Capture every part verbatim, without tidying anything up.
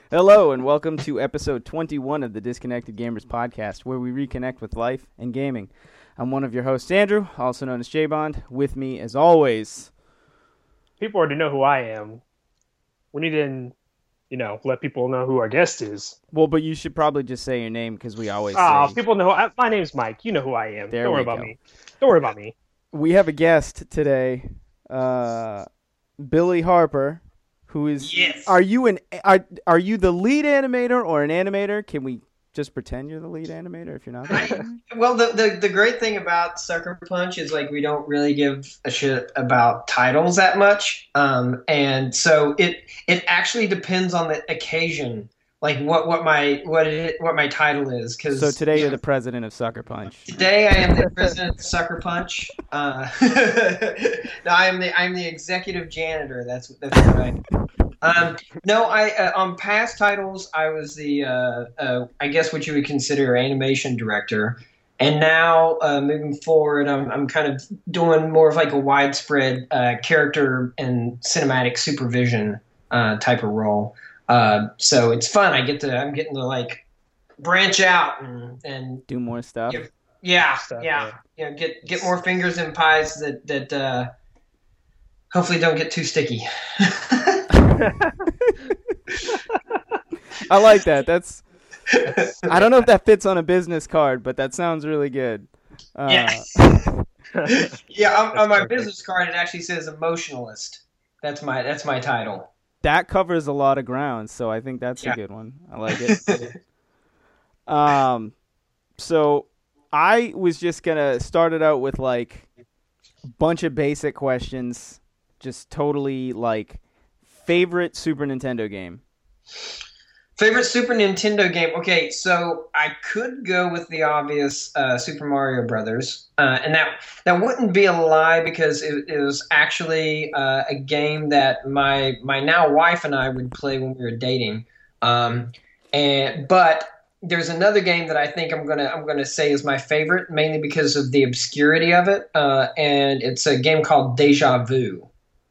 Hello and welcome to episode twenty-one of the Disconnected Gamers podcast, where we reconnect with life and gaming. I'm one of your hosts, Andrew, also known as J-Bond. With me, as always... People already know who I am. We need to, you know, let people know who our guest is. Well, but you should probably just say your name, because we always Ah, say... people know. I, my name's Mike. You know who I am. There Don't worry we about go. me. Don't worry about me. We have a guest today, uh, Billy Harper, who is... Yes. Are you an are, are you the lead animator or an animator? Can we just pretend you're the lead animator if you're not? I, well, the, the the great thing about Sucker Punch is like we don't really give a shit about titles that much, um, and so it it actually depends on the occasion, like what, what my what it, what my title is. Cause, So today you're the president of Sucker Punch. Today I am the president of Sucker Punch. Uh, no, I am the I'm the executive janitor. That's that's what I am. Um, no, I uh, on past titles I was the uh, uh, I guess what you would consider animation director, and now uh, moving forward I'm I'm kind of doing more of like a widespread uh, character and cinematic supervision uh, type of role. Uh, so it's fun. I get to I'm getting to like branch out and and Do more stuff. give, yeah Stuff, yeah you know, get get more fingers in pies that that uh, hopefully don't get too sticky. I like that. That's. I don't know if that fits on a business card, but that sounds really good. Uh, Yes. Yeah, on, on my perfect. business card it actually says emotionalist. That's my that's my title. That covers a lot of ground, so I think that's Yeah. a good one. I like it. um, so I was just gonna start it out with like a bunch of basic questions, just totally like favorite Super Nintendo game. Favorite Super Nintendo game? Okay, so I could go with the obvious uh, Super Mario Brothers, uh, and that that wouldn't be a lie because it, it was actually uh, a game that my my now wife and I would play when we were dating. Um, and but there's another game that I think I'm gonna I'm gonna say is my favorite, mainly because of the obscurity of it, uh, and it's a game called Deja Vu.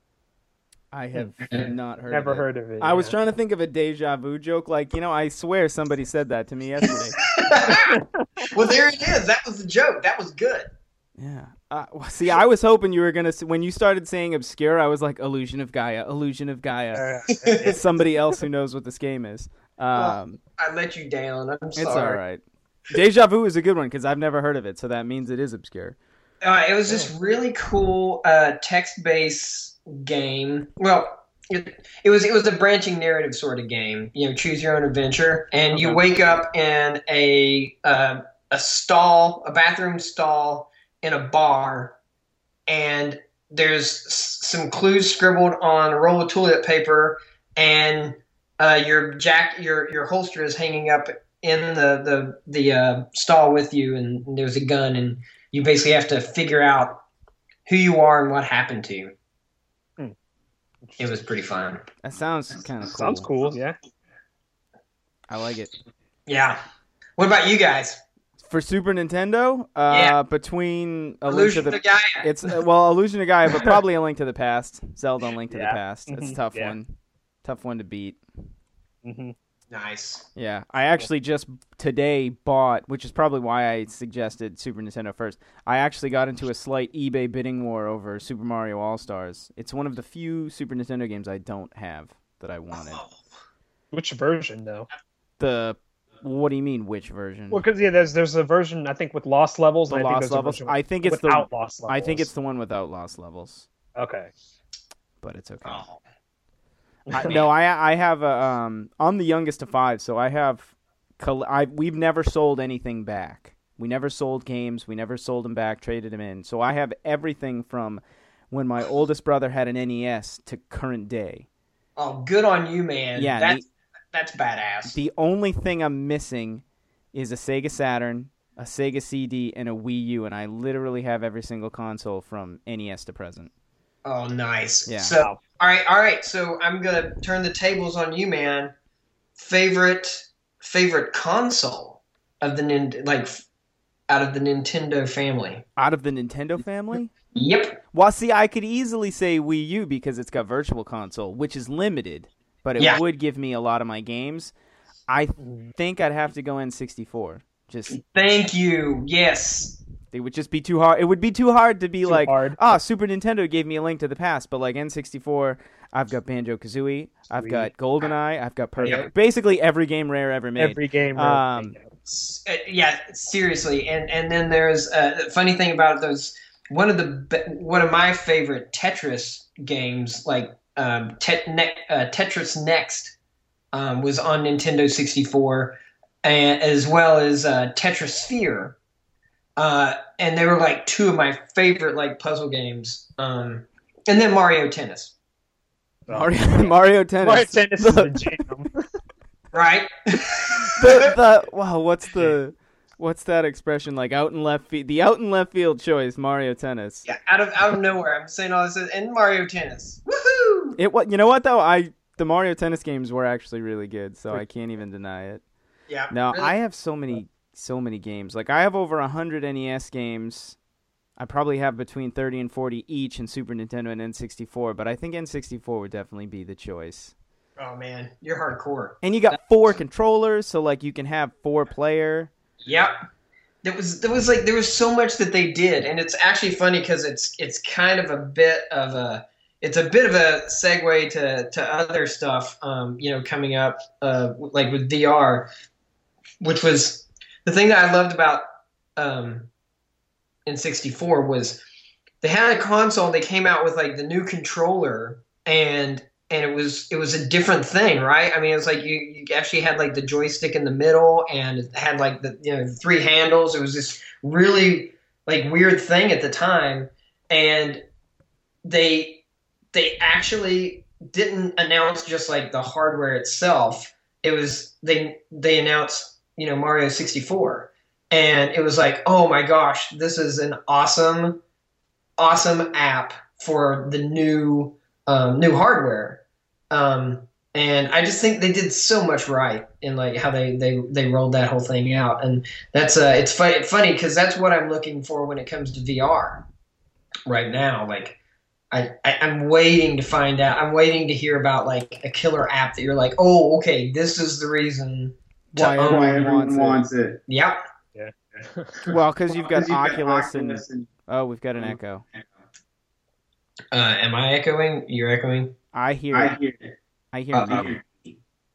I have not heard. Never of it. heard of it. I was yeah. trying to think of a deja vu joke. Like, you know, I swear somebody said that to me yesterday. Well, there it is. That was the joke. That was good. Yeah. Uh, see, I was hoping you were going to... When you started saying obscure, I was like, Illusion of Gaia, Illusion of Gaia. Uh, It's somebody else who knows what this game is. Um, I let you down. I'm sorry. it's all right. Deja vu is a good one because I've never heard of it, so that means it is obscure. Uh, it was this really cool uh, text-based game. Well, it, it was it was a branching narrative sort of game. You know, choose your own adventure, and you Okay. wake up in a uh, a stall, a bathroom stall in a bar, and there's s- some clues scribbled on a roll of toilet paper, and uh, your jack your your holster is hanging up in the the the uh, stall with you, and there's a gun, and you basically have to figure out who you are and what happened to you. It was pretty fun. That sounds kind of cool. Sounds cool. Yeah. I like it. Yeah. What about you guys? For Super Nintendo, uh, Yeah. between a Illusion link of to the... Gaia. It's uh, well, Illusion of Gaia, but probably a Link to the Past. Zelda: A Link to Yeah. the Past. It's a Mhm. tough Yeah. one. Tough one to beat. hmm Nice. Yeah, I actually just today bought, which is probably why I suggested Super Nintendo first. I actually got into a slight eBay bidding war over Super Mario All-Stars. It's one of the few Super Nintendo games I don't have that I wanted. Which version though? The what do you mean? Which version? Well, because yeah, there's there's a version I think with lost levels. The and I think Lost there's a Levels? version I think it's the without lost levels. I think it's the one without Lost Levels, okay. but it's okay. Oh. I, no, I I have a um I'm the youngest of five, so I have coll- I we've never sold anything back. We never sold games. We never sold them back, traded them in. So I have everything from when my oldest brother had an N E S to current day. Oh, good on you, man. Yeah, That's, that's badass. The only thing I'm missing is a Sega Saturn, a Sega C D, and a Wii U, and I literally have every single console from N E S to present. Oh, nice. Yeah. So, all right, all right. So I'm gonna turn the tables on you, man. Favorite favorite console of the nin- like out of the Nintendo family. Out of the Nintendo family? Yep. Well, see, I could easily say Wii U because it's got Virtual Console, which is limited, but it Yeah. would give me a lot of my games. I think I'd have to go N sixty-four. Just Thank you. Yes. it would just be too hard. It would be too hard to be Too like, hard. ah, Super Nintendo gave me a Link to the Past, but like N sixty-four, I've got Banjo-Kazooie, I've Sweet. got GoldenEye, I've got Perfect. Yep. Basically every game Rare ever made. Every game. Um, S- uh, yeah, seriously. And and then there's uh, the funny thing about those. One of the be- one of my favorite Tetris games, like um, Tet- ne- uh, Tetris Next, um, was on Nintendo sixty-four, and as well as uh, Tetris Sphere. Uh, and they were like two of my favorite like puzzle games. Um, and then Mario Tennis, Mario, Mario Tennis. Mario Tennis is a jam. right? the, the wow, what's the what's that expression like? Out in left field, the out in left field choice, Mario Tennis. Yeah, out of out of nowhere, I'm saying all this, and Mario Tennis. Woohoo! It what you know what though I the Mario Tennis games were actually really good, so I can't even deny it. Yeah. Now really- I have so many so many games. Like I have over a hundred N E S games. I probably have between thirty and forty each in Super Nintendo and N sixty-four, but I think N sixty-four would definitely be the choice. Oh man, you're hardcore. And you got four controllers, so like you can have four player. Yep. There was there was like there was so much that they did, and it's actually funny because it's it's kind of a bit of a it's a bit of a segue to to other stuff, um, you know, coming up, uh, like with V R, which was the thing that I loved about um, N sixty-four was they had a console. They came out with like the new controller, and and it was it was a different thing, right? I mean, it was like you, you actually had like the joystick in the middle, and it had like the you know three handles. It was this really like weird thing at the time, and they they actually didn't announce just like the hardware itself. It was they they announced you know Mario sixty-four, and it was like, oh my gosh, this is an awesome awesome app for the new um, new hardware. Um, and I just think they did so much right in like how they, they, they rolled that whole thing out. And that's uh, it's fu- funny because that's what I'm looking for when it comes to V R right now. Like I, I, I'm waiting to find out. I'm waiting to hear about like a killer app that you're like, oh, okay, this is the reason to Why own. everyone everyone wants it. wants it. Yep. Yeah. Well, because you've got Because you've got Oculus, and, Oculus and- oh, we've got an echo. Uh, am I echoing? You're echoing? I hear. I I, hear it. hear. Uh-oh. me.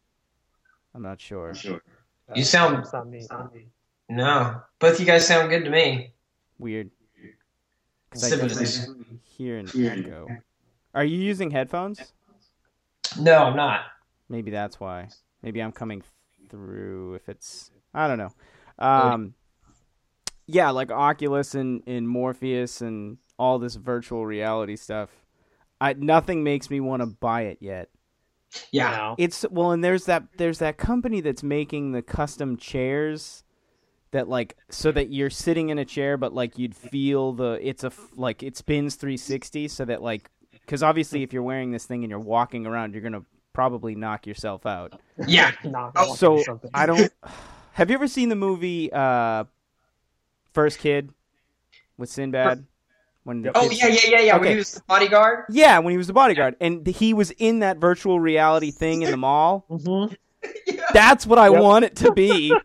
I'm not sure. Sure. You sound- It's not me. It's not me. No. Both you guys sound good to me. Weird. 'Cause I Siblings. definitely hear an Yeah. echo. Are you using headphones? No, I'm not. Maybe that's why. Maybe I'm coming through. If it's, I don't know. Um, yeah, like Oculus and, and Morpheus and all this virtual reality stuff. I nothing makes me want to buy it yet. Yeah. Now. It's well, and there's that there's that company that's making the custom chairs that like so that you're sitting in a chair, but like you'd feel the it's a f- like it spins three sixty, so that like because obviously if you're wearing this thing and you're walking around, you're gonna probably knock yourself out. Yeah. Nah, Oh, So something. I don't. Have you ever seen the movie uh, First Kid with Sinbad? When the Oh kid- yeah, yeah, yeah, yeah. When Okay. he was the bodyguard. yeah, when he was the bodyguard, and he was in that virtual reality thing in the mall. Mhm. Yeah. That's what I Yep. want it to be,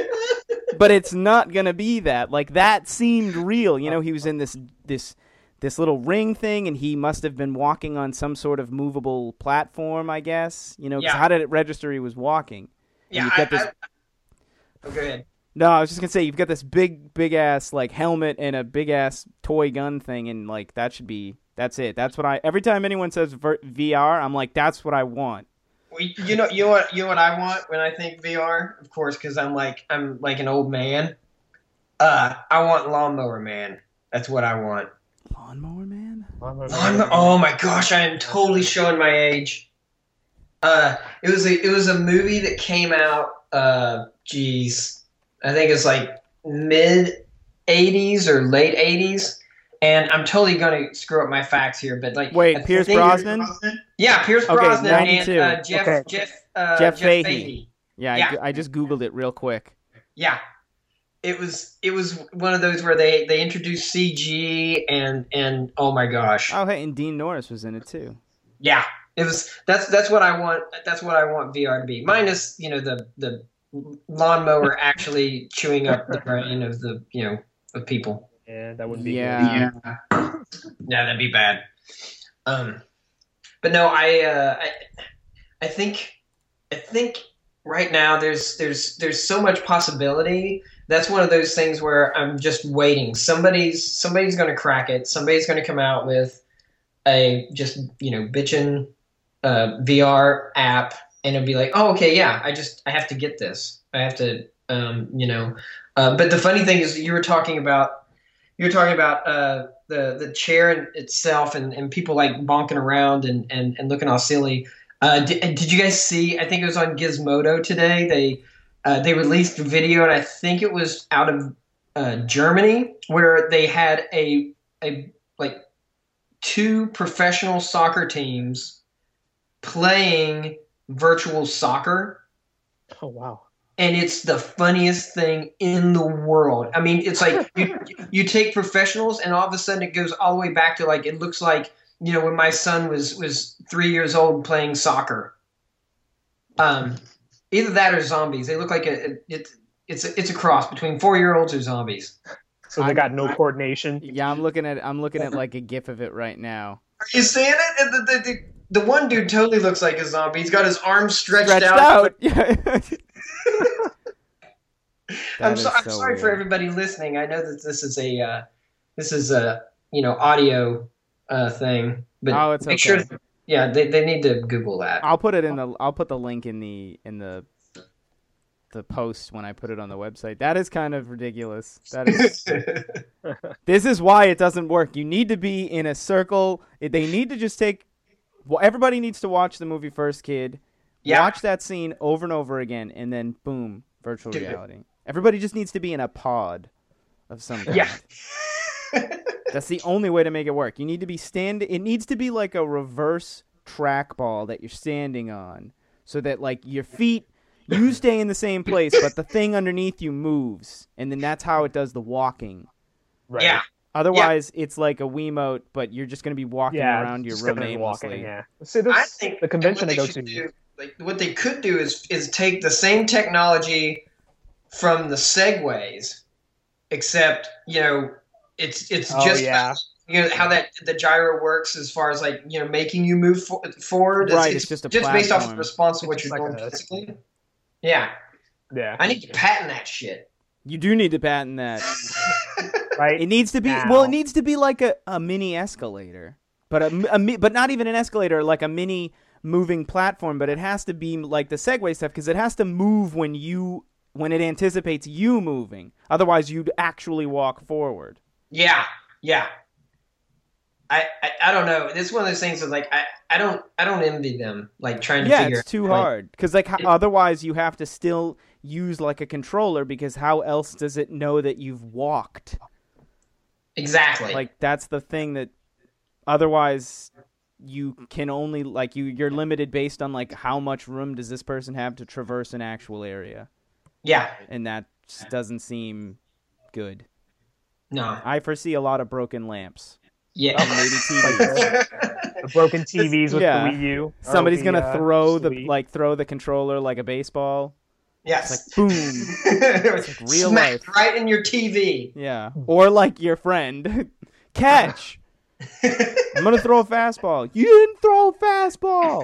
but it's not gonna be that. Like that seemed real, you know. He was in this this this little ring thing, and he must have been walking on some sort of movable platform, I guess. You know, 'cause Yeah. how did it register he was walking? Yeah. you've I, got this- I, oh, go ahead. No, I was just gonna say you've got this big, big ass like helmet and a big ass toy gun thing, and like that should be that's it. That's what I. Every time anyone says ver- V R, I'm like, that's what I want. Well, You know, you know what, you know what I want when I think V R, of course, because I'm like, I'm like an old man. Uh, I want Lawnmower Man. That's what I want. Lawnmower Man. Lawnmower. Oh my gosh, I am totally showing my age. Uh, it was a, it was a movie that came out. Uh, geez, I think it's like mid eighties or late eighties. And I'm totally gonna screw up my facts here, but like, Wait, I Pierce think- Brosnan? Yeah, Pierce Okay, Brosnan and ninety-two. uh, Jeff Okay. Jeff uh, Jeff Jeff Fahey. Fahey. Yeah, Yeah. I, I just googled it real quick. Yeah, it was it was one of those where they they introduced C G and and oh my gosh, Oh, hey, and Dean Norris was in it too. yeah, It was that's that's what I want. That's what I want V R to be. Minus, you know, the the lawnmower actually chewing up the brain of the you know of people. Yeah, that would be. Yeah. Yeah, yeah, that'd be bad. Um, but no, I uh, I I think I think right now there's there's there's so much possibility. That's one of those things where I'm just waiting. Somebody's somebody's going to crack it. Somebody's going to come out with a just you know bitchin' uh, V R app, and it'll be like, oh, okay, yeah, I just I have to get this. I have to, um, you know. Uh, but the funny thing is, you were talking about you were talking about uh, the the chair itself, and, and people like bonking around and, and, and looking all silly. Uh, did, did you guys see? I think it was on Gizmodo today. They uh, they released a video, and I think it was out of uh, Germany, where they had a a like two professional soccer teams playing virtual soccer. Oh wow. And it's the funniest thing in the world. I mean, it's like you, you take professionals, and all of a sudden it goes all the way back to like it looks like you know when my son was was three years old playing soccer. Um, either that or zombies. They look like a it, it's a, it's a cross between four year olds or zombies. So they got no coordination. Yeah, I'm looking at I'm looking at like a GIF of it right now. Are you seeing it? And the, the, the, the one dude totally looks like a zombie. He's got his arms stretched, Stretched out. out. Yeah. I'm, That so, is I'm so sorry for weird. everybody listening. I know that this is a uh, this is a you know audio uh, thing, but Oh, it's make okay. sure. Yeah, they, they need to Google that. I'll put it in the I'll put the link in the in the the post when I put it on the website. That is kind of ridiculous. That is This is why it doesn't work. You need to be in a circle. They need to just take well everybody needs to watch the movie First Kid. Yeah. Watch that scene over and over again, and then boom, virtual Dude. reality. Everybody just needs to be in a pod of some kind. Yeah. That's the only way to make it work. You need to be stand. It needs to be like a reverse trackball that you're standing on, so that like your feet, you stay in the same place, but the thing underneath you moves, and then that's how it does the walking. Right. Yeah. Otherwise, it's like a Wiimote, but you're just going to be walking Yeah, around your just room gonna be aimlessly. walking, yeah. See, this, I think the convention what I go they should to. do, like what they could do is is take the same technology from the Segways, except you know it's it's Oh, just yeah. you know how that the gyro works as far as like you know making you move for, forward. Right, it's just a just based off the platform. response of what It's you're like doing a- physically. Yeah, Yeah. I need to patent that shit. You do need to patent that. Right. It needs to be Now. well. It needs to be like a, a mini escalator, but a, a mi- but not even an escalator, like a mini moving platform. But it has to be like the Segway stuff because it has to move when you when it anticipates you moving. Otherwise, you'd actually walk forward. Yeah, yeah. I, I, I don't know. It's one of those things that like I, I don't I don't envy them like trying to Yeah, figure. it's too like, hard because like h- otherwise you have to still use like a controller because how else does it know that you've walked? Exactly. Like that's the thing that otherwise you can only like you you're limited based on like how much room does this person have to traverse an actual area, yeah. and that just doesn't seem good. No. I foresee a lot of broken lamps. Yeah. And maybe T Vs. The broken T Vs with Yeah. the Wii U. or Somebody's the, gonna uh, throw the Wii. like throw the controller like a baseball. Yes. It's like boom. it's like real Smacked life. right in your T V. Yeah, or like your friend, catch. I'm gonna throw a fastball. You didn't throw a fastball.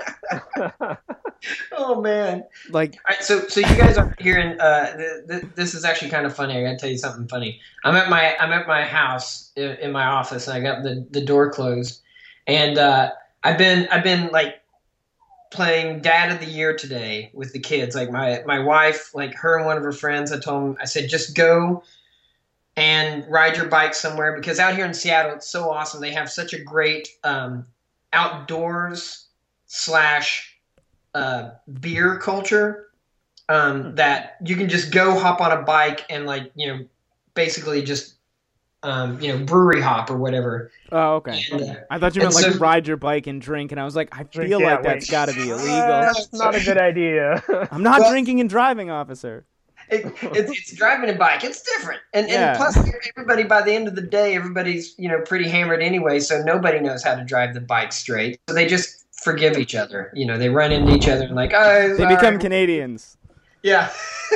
Oh man! Like, All right, so so you guys are hearing. Uh, th- th- this is actually kind of funny. I gotta tell you something funny. I'm at my I'm at my house in, in my office, and I got the, the door closed, and uh, I've been I've been like playing Dad of the Year today with the kids. Like my my wife, like her and one of her friends. I told them, I said, just go and ride your bike somewhere because out here in Seattle, it's so awesome. They have such a great um, outdoors slash uh, beer culture um, that you can just go hop on a bike and like, you know, basically just, um, you know, brewery hop or whatever. oh, okay. And, uh, I thought you meant and like so- ride your bike and drink, and I was like, I Drink, feel yeah, like that's wait. got to be Uh, illegal. That's not a good idea. I'm not Well- drinking and driving, officer. It, it's, it's driving a bike. It's different, and Yeah. and plus everybody by the end of the day, everybody's you know pretty hammered anyway, so nobody knows how to drive the bike straight. So they just forgive each other. You know, they run into each other and like, oh, they become Canadians. Yeah.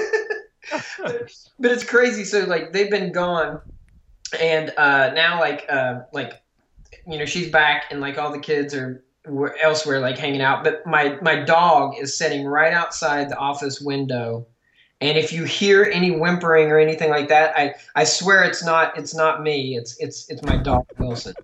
But it's crazy. So like they've been gone, and uh, now like uh, like you know she's back, and like all the kids are elsewhere like hanging out. But my my dog is sitting right outside the office window, and if you hear any whimpering or anything like that, I, I swear it's not it's not me. It's it's it's my dog Wilson.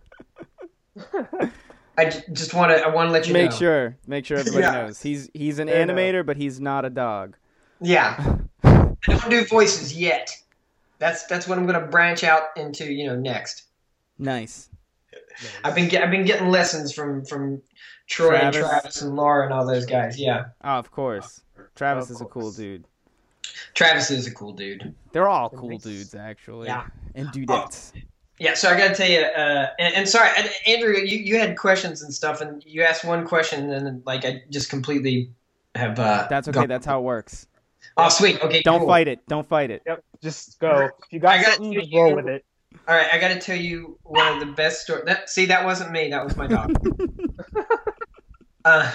I j- just want to I want to let you make know. sure make sure everybody Yeah. knows he's he's an Fair animator, enough. but he's not a dog. Yeah. I don't do voices yet. That's that's what I'm going to branch out into, you know, next. Nice. I've been get, I've been getting lessons from from Troy Travis. and Travis and Laura and all those guys. Yeah. Oh, of course. Travis Of is a course. cool dude. Travis is a cool dude. They're all cool dudes, actually. Yeah. And dudettes. Yeah, so I got to tell you, uh, and, and sorry, and Andrew, you, you had questions and stuff, and you asked one question, and then like I just completely have. Uh, That's okay. gone- That's how it works. Oh, sweet. Okay. Don't cool. fight it. Don't fight it. Yep, just go. If you got I got something, you- just roll with it. All right, I got to tell you one of the best stories. That see, that wasn't me. That was my dog. uh,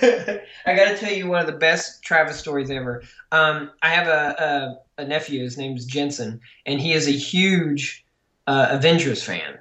I got to tell you one of the best Travis stories ever. Um, I have a, a a nephew. His name's Jensen, and he is a huge uh, Avengers fan.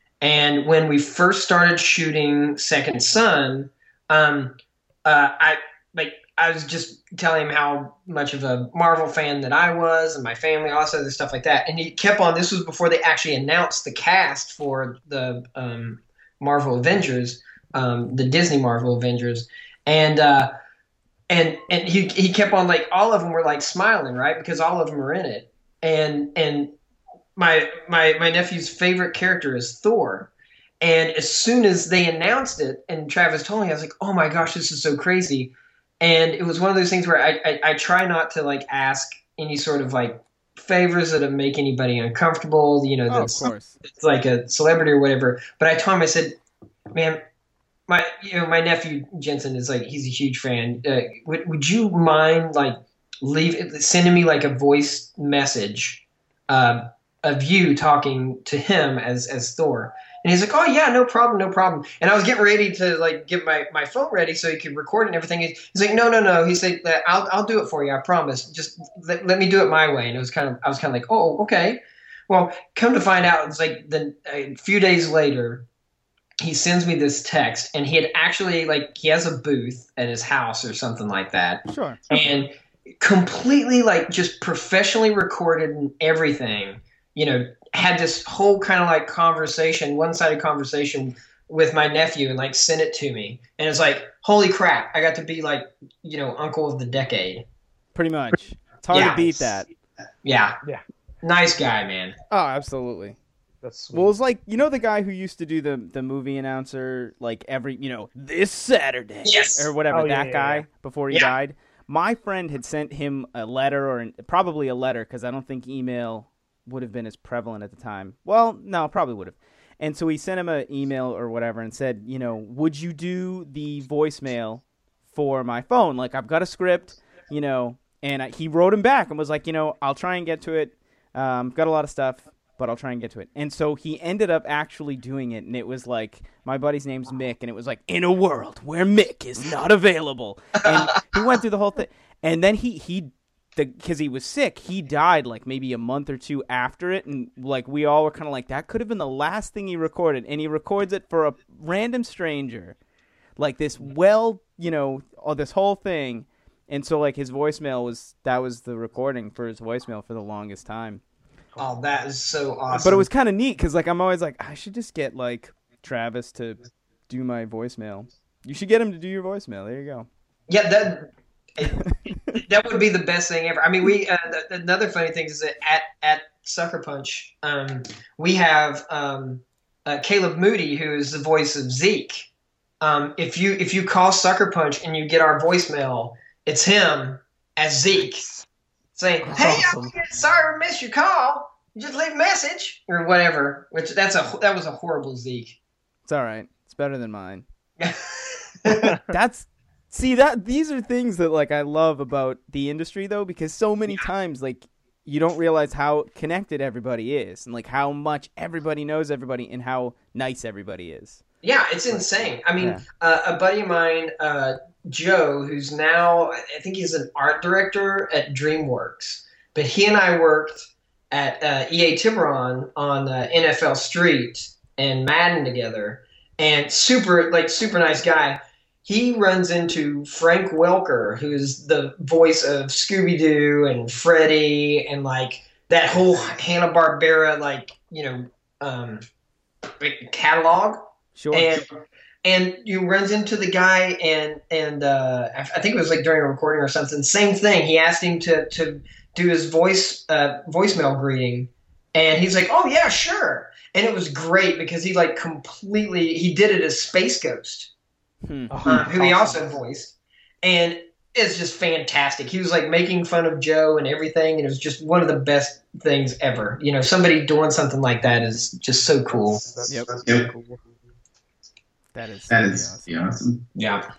And when we first started shooting Second Son, um, uh, I like I was just telling him how much of a Marvel fan that I was, and my family, all this other stuff like that. And he kept on. This was before they actually announced the cast for the um, Marvel Avengers, um, the Disney Marvel Avengers, and uh, and and he he kept on like all of them were like smiling, right, because all of them are in it, and and my my my nephew's favorite character is Thor. And as soon as they announced it, and Travis told me, I was like, "Oh my gosh, this is so crazy!" And it was one of those things where I, I, I try not to like ask any sort of like favors that make anybody uncomfortable. You know, Oh, of that's course. it's like a celebrity or whatever. But I told him, I said, "Man, my you know my nephew Jensen is like he's a huge fan. Uh, would would you mind like leave sending me like a voice message uh, of you talking to him as as Thor?" And he's like, "Oh yeah, no problem, no problem." And I was getting ready to like get my, my phone ready so he could record and everything. He's like, "No, no, no." He said, "I'll I'll do it for you. I promise. Just let, let me do it my way." And it was kind of I was kind of like, "Oh, okay." Well, come to find out, it's like the a few days later, he sends me this text, and he had actually like he has a booth at his house or something like that, Sure. and completely like just professionally recorded and everything. You know, had this whole kind of like conversation, one-sided conversation with my nephew, and like sent it to me. And it's like, holy crap, I got to be like, you know, uncle of the decade. Pretty much. It's hard Yeah. to beat that. Yeah. Yeah. Nice guy, man. Oh, absolutely. That's sweet. Well, it's like, you know the guy who used to do the the movie announcer, like every, you know, this Saturday? Yes. Or whatever, Oh, yeah, that yeah, guy yeah. before he Yeah. died. My friend had sent him a letter, or an, probably a letter, because I don't think email would have been as prevalent at the time. Well, no, probably would have. And so he sent him an email or whatever and said, you know, would you do the voicemail for my phone? Like, I've got a script, you know, and I, he wrote him back and was like, you know, I'll try and get to it. Um, got a lot of stuff, but I'll try and get to it. And so he ended up actually doing it, and it was like, my buddy's name's Mick, and it was like, in a world where Mick is not available. And he went through the whole thing. And then he, he because he was sick, he died like maybe a month or two after it, and like we all were kind of like, that could have been the last thing he recorded, and he records it for a random stranger, like this, well, you know, all this whole thing. And so like his voicemail was, that was the recording for his voicemail for the longest time. Oh, that is so awesome. But it was kind of neat because like I'm always like, I should just get like Travis to do my voicemail. You should get him to do your voicemail. There you go. Yeah, that that would be the best thing ever. I mean, we uh, th- another funny thing is that at at Sucker Punch, um, we have um, uh, Caleb Moody, who is the voice of Zeke. Um, if you if you call Sucker Punch and you get our voicemail, it's him as Zeke saying, "Hey, Awesome. I'm sorry we missed your call. Just leave a message or whatever." Which that's a that was a horrible Zeke. It's all right. It's better than mine. That's see that these are things that like I love about the industry though, because so many times like you don't realize how connected everybody is and like how much everybody knows everybody and how nice everybody is. Yeah, it's insane. I mean, Yeah. uh, a buddy of mine, uh, Joe, who's now, I think he's an art director at DreamWorks, but he and I worked at uh, E A Tiburon on uh, N F L Street and Madden together, and super, like, super nice guy. He runs into Frank Welker, who's the voice of Scooby-Doo and Freddy and, like, that whole Hanna-Barbera, like, you know, um, catalog. Sure. And and you runs into the guy and and uh, I think it was like during a recording or something. Same thing. He asked him to to do his voice uh, voicemail greeting, and he's like, "Oh yeah, sure." And it was great because he like completely he did it as Space Ghost, Hmm. uh, who he also voiced, and it's just fantastic. He was like making fun of Joe and everything, and it was just one of the best things ever. You know, somebody doing something like that is just so cool. That's, Yep. that's Yep. cool. That is That pretty is awesome. yeah, awesome. Yeah.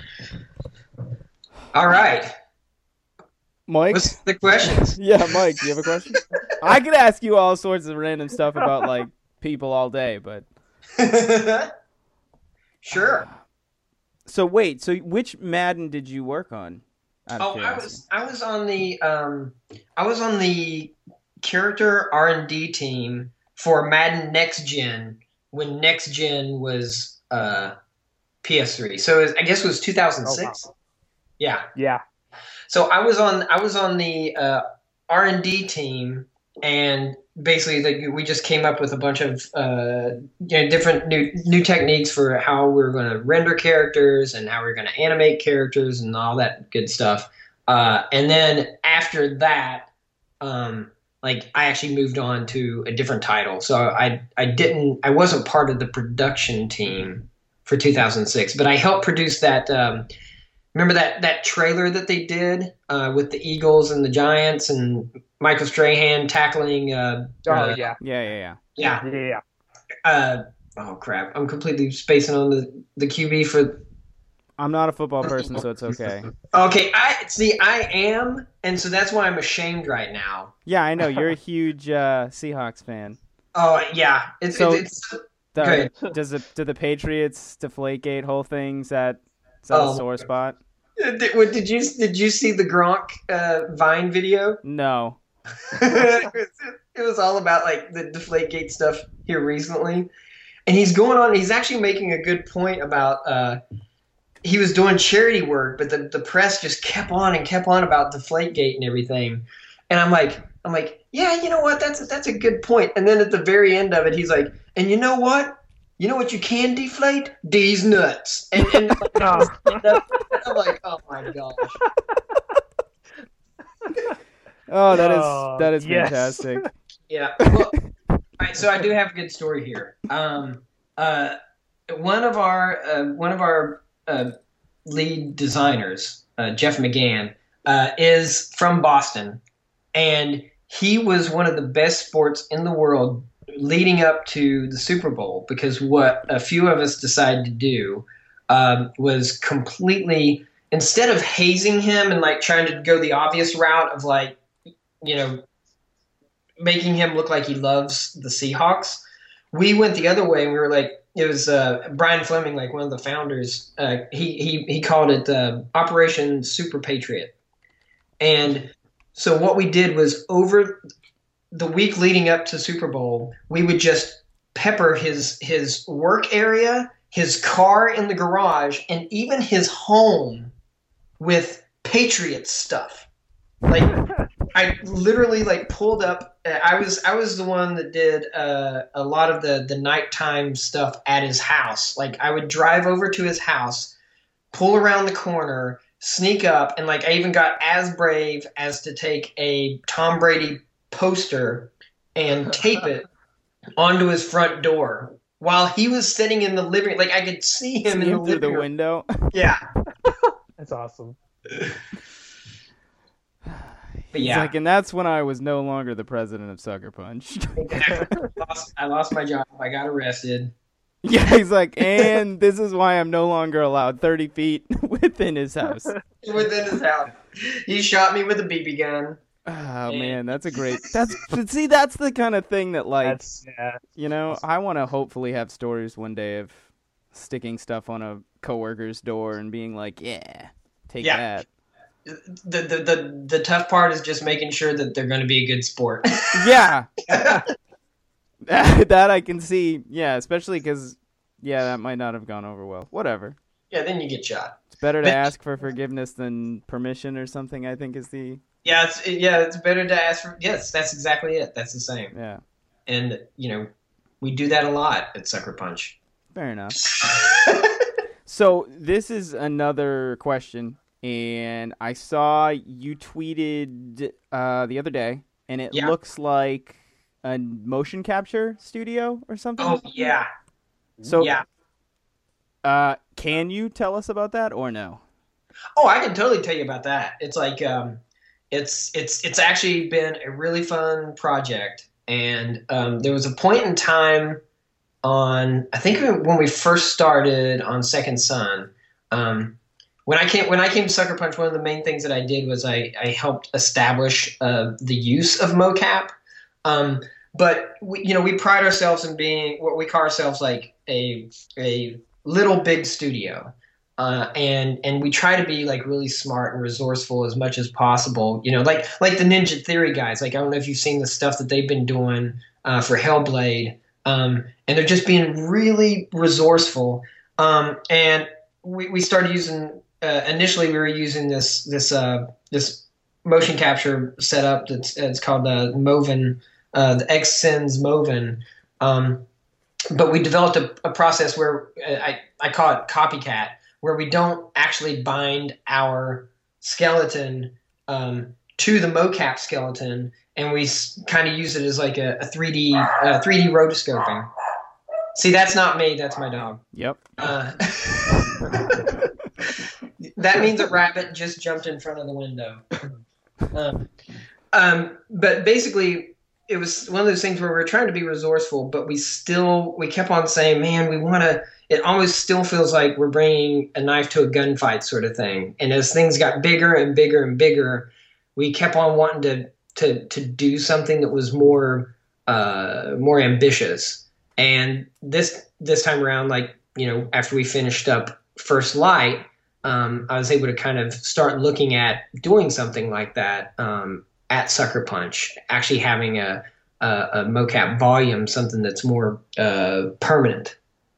All right. Mike. What's the questions? Yeah, Mike, do you have a question? I could ask you all sorts of random stuff about like people all day, but Sure. so wait, so which Madden did you work on? Out of Oh, I curiosity? was I was on the um I was on the character R and D team for Madden Next Gen when Next Gen was uh P S three. So it was, I guess it was two thousand six. Oh, wow. Yeah. Yeah. So I was on I was on the uh, R and D team, and basically like, we just came up with a bunch of uh, you know, different new new techniques for how we are going to render characters and how we are going to animate characters and all that good stuff. Uh, and then after that, um, like I actually moved on to a different title. So I I didn't I wasn't part of the production team for two thousand six, but I helped produce that. Um, Remember that, that trailer that they did uh, with the Eagles and the Giants and Michael Strahan tackling? Uh, Oh uh, yeah. Yeah, yeah, yeah. yeah. Yeah. Yeah. Uh, oh crap! I'm completely spacing on the, the Q B for. I'm not a football person, so it's okay. Okay, I see. I am, and so that's why I'm ashamed right now. Yeah, I know you're a huge uh, Seahawks fan. Oh yeah, it's So- it's, it's The, Great. does it do the Patriots Deflategate whole thing? Is that is that Oh. a sore spot? did, what, did you did you see the Gronk uh, Vine video? No. it, was, it was all about like the Deflategate stuff here recently, and he's going on. He's actually making a good point about. Uh, he was doing charity work, but the, the press just kept on and kept on about Deflategate and everything. And I'm like, I'm like, yeah, you know what? That's a, that's a good point. And then at the very end of it, he's like, and you know what? You know what you can deflate? These nuts. And, and Oh. I'm like, oh my gosh. Oh, that is Oh, that is yes. fantastic. Yeah. Well, all right, so I do have a good story here. Um, uh, one of our uh, one of our uh, lead designers, uh, Jeff McGann, uh, is from Boston, and he was one of the best sports in the world leading up to the Super Bowl, because what a few of us decided to do um, was completely, instead of hazing him and like trying to go the obvious route of like, you know, making him look like he loves the Seahawks, we went the other way. And we were like, it was uh, Brian Fleming, like one of the founders. Uh, he he he called it uh, Operation Super Patriot. And so what we did was, over the week leading up to Super Bowl, we would just pepper his his work area, his car in the garage, and even his home with Patriots stuff. Like, I literally like pulled up. I was I was the one that did uh, a lot of the the nighttime stuff at his house. Like, I would drive over to his house, pull around the corner, sneak up, and like I even got as brave as to take a Tom Brady poster and tape it onto his front door while he was sitting in the living. Like, I could see him See in the him through living the room. window. Yeah, That's awesome. but He's yeah. like, and that's when I was no longer the president of Sucker Punch. I lost, I lost my job. I got arrested. Yeah, he's like, and this is why I'm no longer allowed thirty feet within his house. Within his house, he shot me with a B B gun. Oh man, that's a great. That's see, that's the kind of thing that, like, That's yeah. you know, I want to hopefully have stories one day of sticking stuff on a coworker's door and being like, "Yeah, take Yeah. that." The, the the the tough part is just making sure that they're going to be a good sport. Yeah, that I can see. Yeah, especially because yeah, that might not have gone over well. Whatever. Yeah, then you get shot. It's better to But- ask for forgiveness than permission or something. I think is the Yeah, it's yeah, it's better to ask for. Yes, that's exactly it. That's the same. yeah. And you know, we do that a lot at Sucker Punch. Fair enough. So this is another question, and I saw you tweeted uh, the other day, and it Yeah. looks like a motion capture studio or something. Oh yeah, so yeah. uh, can you tell us about that or no? Oh, I can totally tell you about that. It's like um, it's it's it's actually been a really fun project, and um, there was a point in time on I think when we first started on Second Son. Um, when I came when I came to Sucker Punch, one of the main things that I did was I I helped establish uh, the use of mocap. Um, but we, you know, we pride ourselves in being what we call ourselves like a a little big studio. Uh, and and we try to be like really smart and resourceful as much as possible. You know, like like the Ninja Theory guys. Like I don't know if you've seen the stuff that they've been doing uh, for Hellblade, um, and they're just being really resourceful. Um, and we, we started using uh, initially we were using this this uh, this motion capture setup that's it's called the Moven, uh, the X-Sens Moven. Um, but we developed a, a process where uh, I I call it copycat, where we don't actually bind our skeleton um, to the mocap skeleton, and we s- kind of use it as like a, a three D uh, three D rotoscoping. See, that's not me. That's my dog. Yep. Uh, that means a rabbit just jumped in front of the window. Um, um, but basically, it was one of those things where we were trying to be resourceful, but we still we kept on saying, "Man, we want to." It almost still feels like we're bringing a knife to a gunfight sort of thing. And as things got bigger and bigger and bigger, we kept on wanting to to to do something that was more uh, more ambitious. And this this time around, like you know, after we finished up First Light, um, I was able to kind of start looking at doing something like that um, at Sucker Punch, actually having a, a, a mocap volume, something that's more uh, permanent.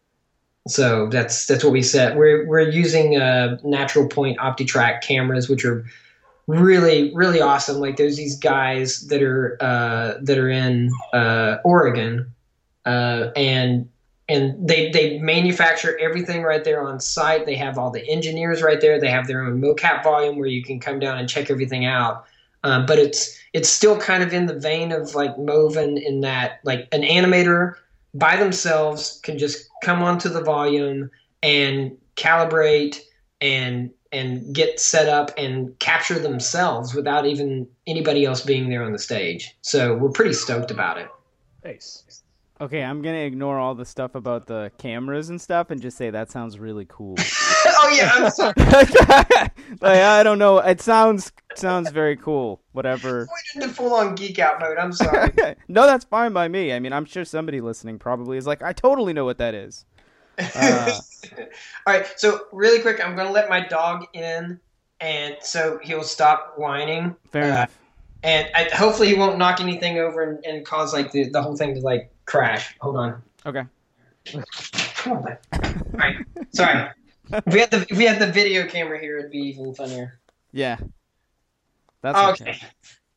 So that's that's what we said. We're we're using uh, Natural Point OptiTrack cameras, which are really really awesome. Like there's these guys that are uh, that are in uh, Oregon, uh, and and they they manufacture everything right there on site. They have all the engineers right there. They have their own mocap volume where you can come down and check everything out. Uh, but it's it's still kind of in the vein of like Moven in that like an animator by themselves can just come onto the volume and calibrate and and get set up and capture themselves without even anybody else being there on the stage. So we're pretty stoked about it. Nice. Okay, I'm gonna ignore all the stuff about the cameras and stuff and just say that sounds really cool. Oh yeah, I'm sorry. Like I don't know, it sounds sounds very cool. Whatever. Went into full on geek out mode. I'm sorry. No, that's fine by me. I mean, I'm sure somebody listening probably is like, I totally know what that is. Uh, All right, so really quick, I'm gonna let my dog in, and so he'll stop whining. fair Uh, enough. And I, hopefully he won't knock anything over and, and cause like the, the whole thing to like crash. Hold on. Okay. Come on. All right. Sorry. If we had the if we had the video camera here, it'd be even funnier. Yeah. That's Okay. okay.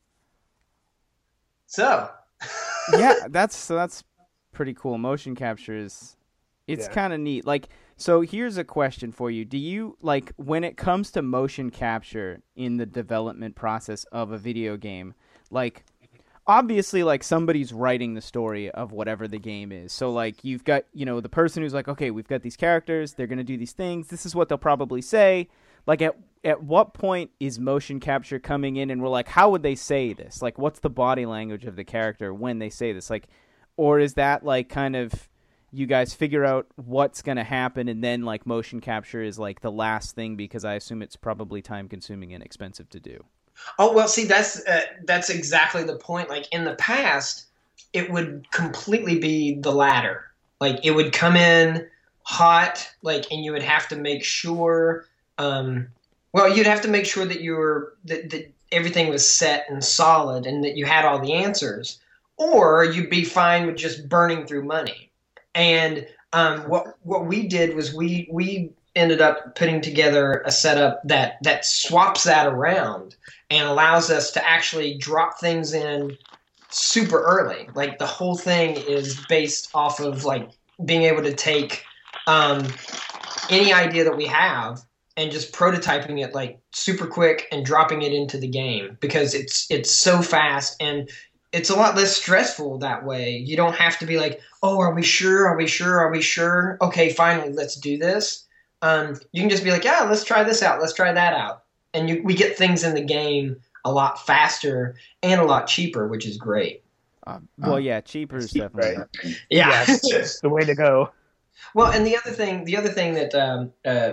So. Yeah, that's so that's pretty cool. Motion capture is it's Yeah. kind of neat. Like, so here's a question for you. Do you like when it comes to motion capture in the development process of a video game, like obviously like somebody's writing the story of whatever the game is. So like you've got, you know, the person who's like, okay, we've got these characters, they're going to do these things. This is what they'll probably say. Like at at what point is motion capture coming in and we're like, how would they say this? Like what's the body language of the character when they say this? Like, or is that like kind of you guys figure out what's going to happen and then like motion capture is like the last thing because I assume it's probably time consuming and expensive to do. Oh well, see that's uh, that's exactly the point. Like in the past, it would completely be the latter. Like it would come in, hot, like, and you would have to make sure, um, well, you'd have to make sure that you were that, that everything was set and solid, and that you had all the answers, or you'd be fine with just burning through money. And um, what what we did was we we ended up putting together a setup that that swaps that around and allows us to actually drop things in super early. Like, the whole thing is based off of like being able to take um, any idea that we have and just prototyping it like super quick and dropping it into the game, because it's it's so fast and it's a lot less stressful that way. You don't have to be like, oh, are we sure? Are we sure? Are we sure? Okay, finally, let's do this. Um, you can just be like, yeah, let's try this out. Let's try that out. And you, we get things in the game a lot faster and a lot cheaper, which is great. Um, well, yeah, cheaper is definitely right. Yeah, yeah, it's the way to go. Well, and the other thing, the other thing that um, uh,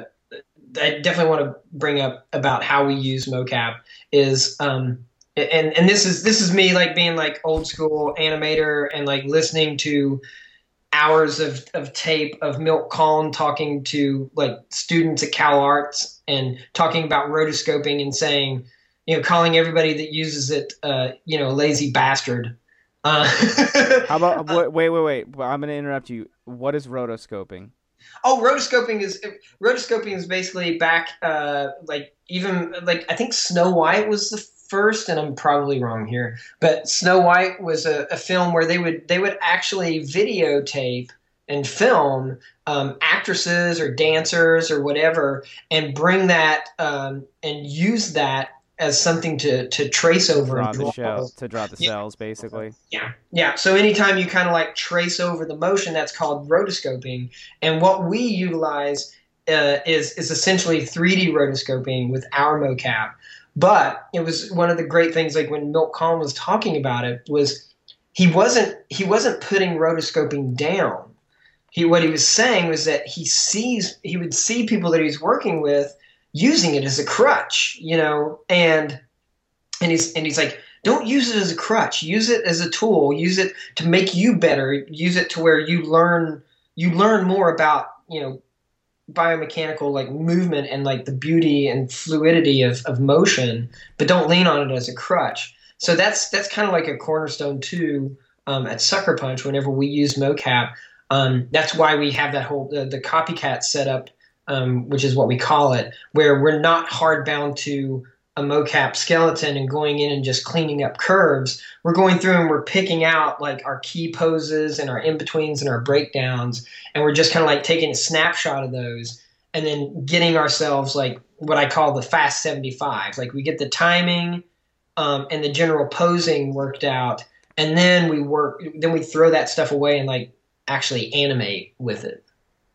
I definitely want to bring up about how we use mocap is, um, and and this is this is me like being like old school animator and like listening to hours of, of tape of Milt Kahln talking to like students at Cal Arts and talking about rotoscoping and saying, you know, calling everybody that uses it, uh, you know, a lazy bastard. Uh, How about wait, wait, wait? I'm going to interrupt you. What is rotoscoping? Oh, rotoscoping is rotoscoping is basically back, uh, like even like I think Snow White was the first, and I'm probably wrong here, but Snow White was a, a film where they would they would actually videotape and film um, actresses or dancers or whatever, and bring that um, and use that as something to, to trace over draw and the draw. shell, to draw the Yeah. cells, basically. Yeah, yeah. So anytime you kind of like trace over the motion, that's called rotoscoping. And what we utilize uh, is is essentially three D rotoscoping with our mocap. But it was one of the great things, like when Milt Kahln was talking about it, was he wasn't he wasn't putting rotoscoping down. He what he was saying was that he sees he would see people that he's working with using it as a crutch, you know, and and he's and he's like, don't use it as a crutch. Use it as a tool. Use it to make you better. Use it to where you learn you learn more about, you know, biomechanical like movement and like the beauty and fluidity of, of motion, but don't lean on it as a crutch. So that's that's kind of like a cornerstone too um, at Sucker Punch. Whenever we use mocap, um, that's why we have that whole the, the copycat setup, um, which is what we call it, where we're not hard bound to a mocap skeleton and going in and just cleaning up curves. We're going through and we're picking out like our key poses and our in-betweens and our breakdowns, and we're just kind of like taking a snapshot of those and then getting ourselves like what I call the fast seventy-five. Like we get the timing um, and the general posing worked out, and then we work then we throw that stuff away and like actually animate with it.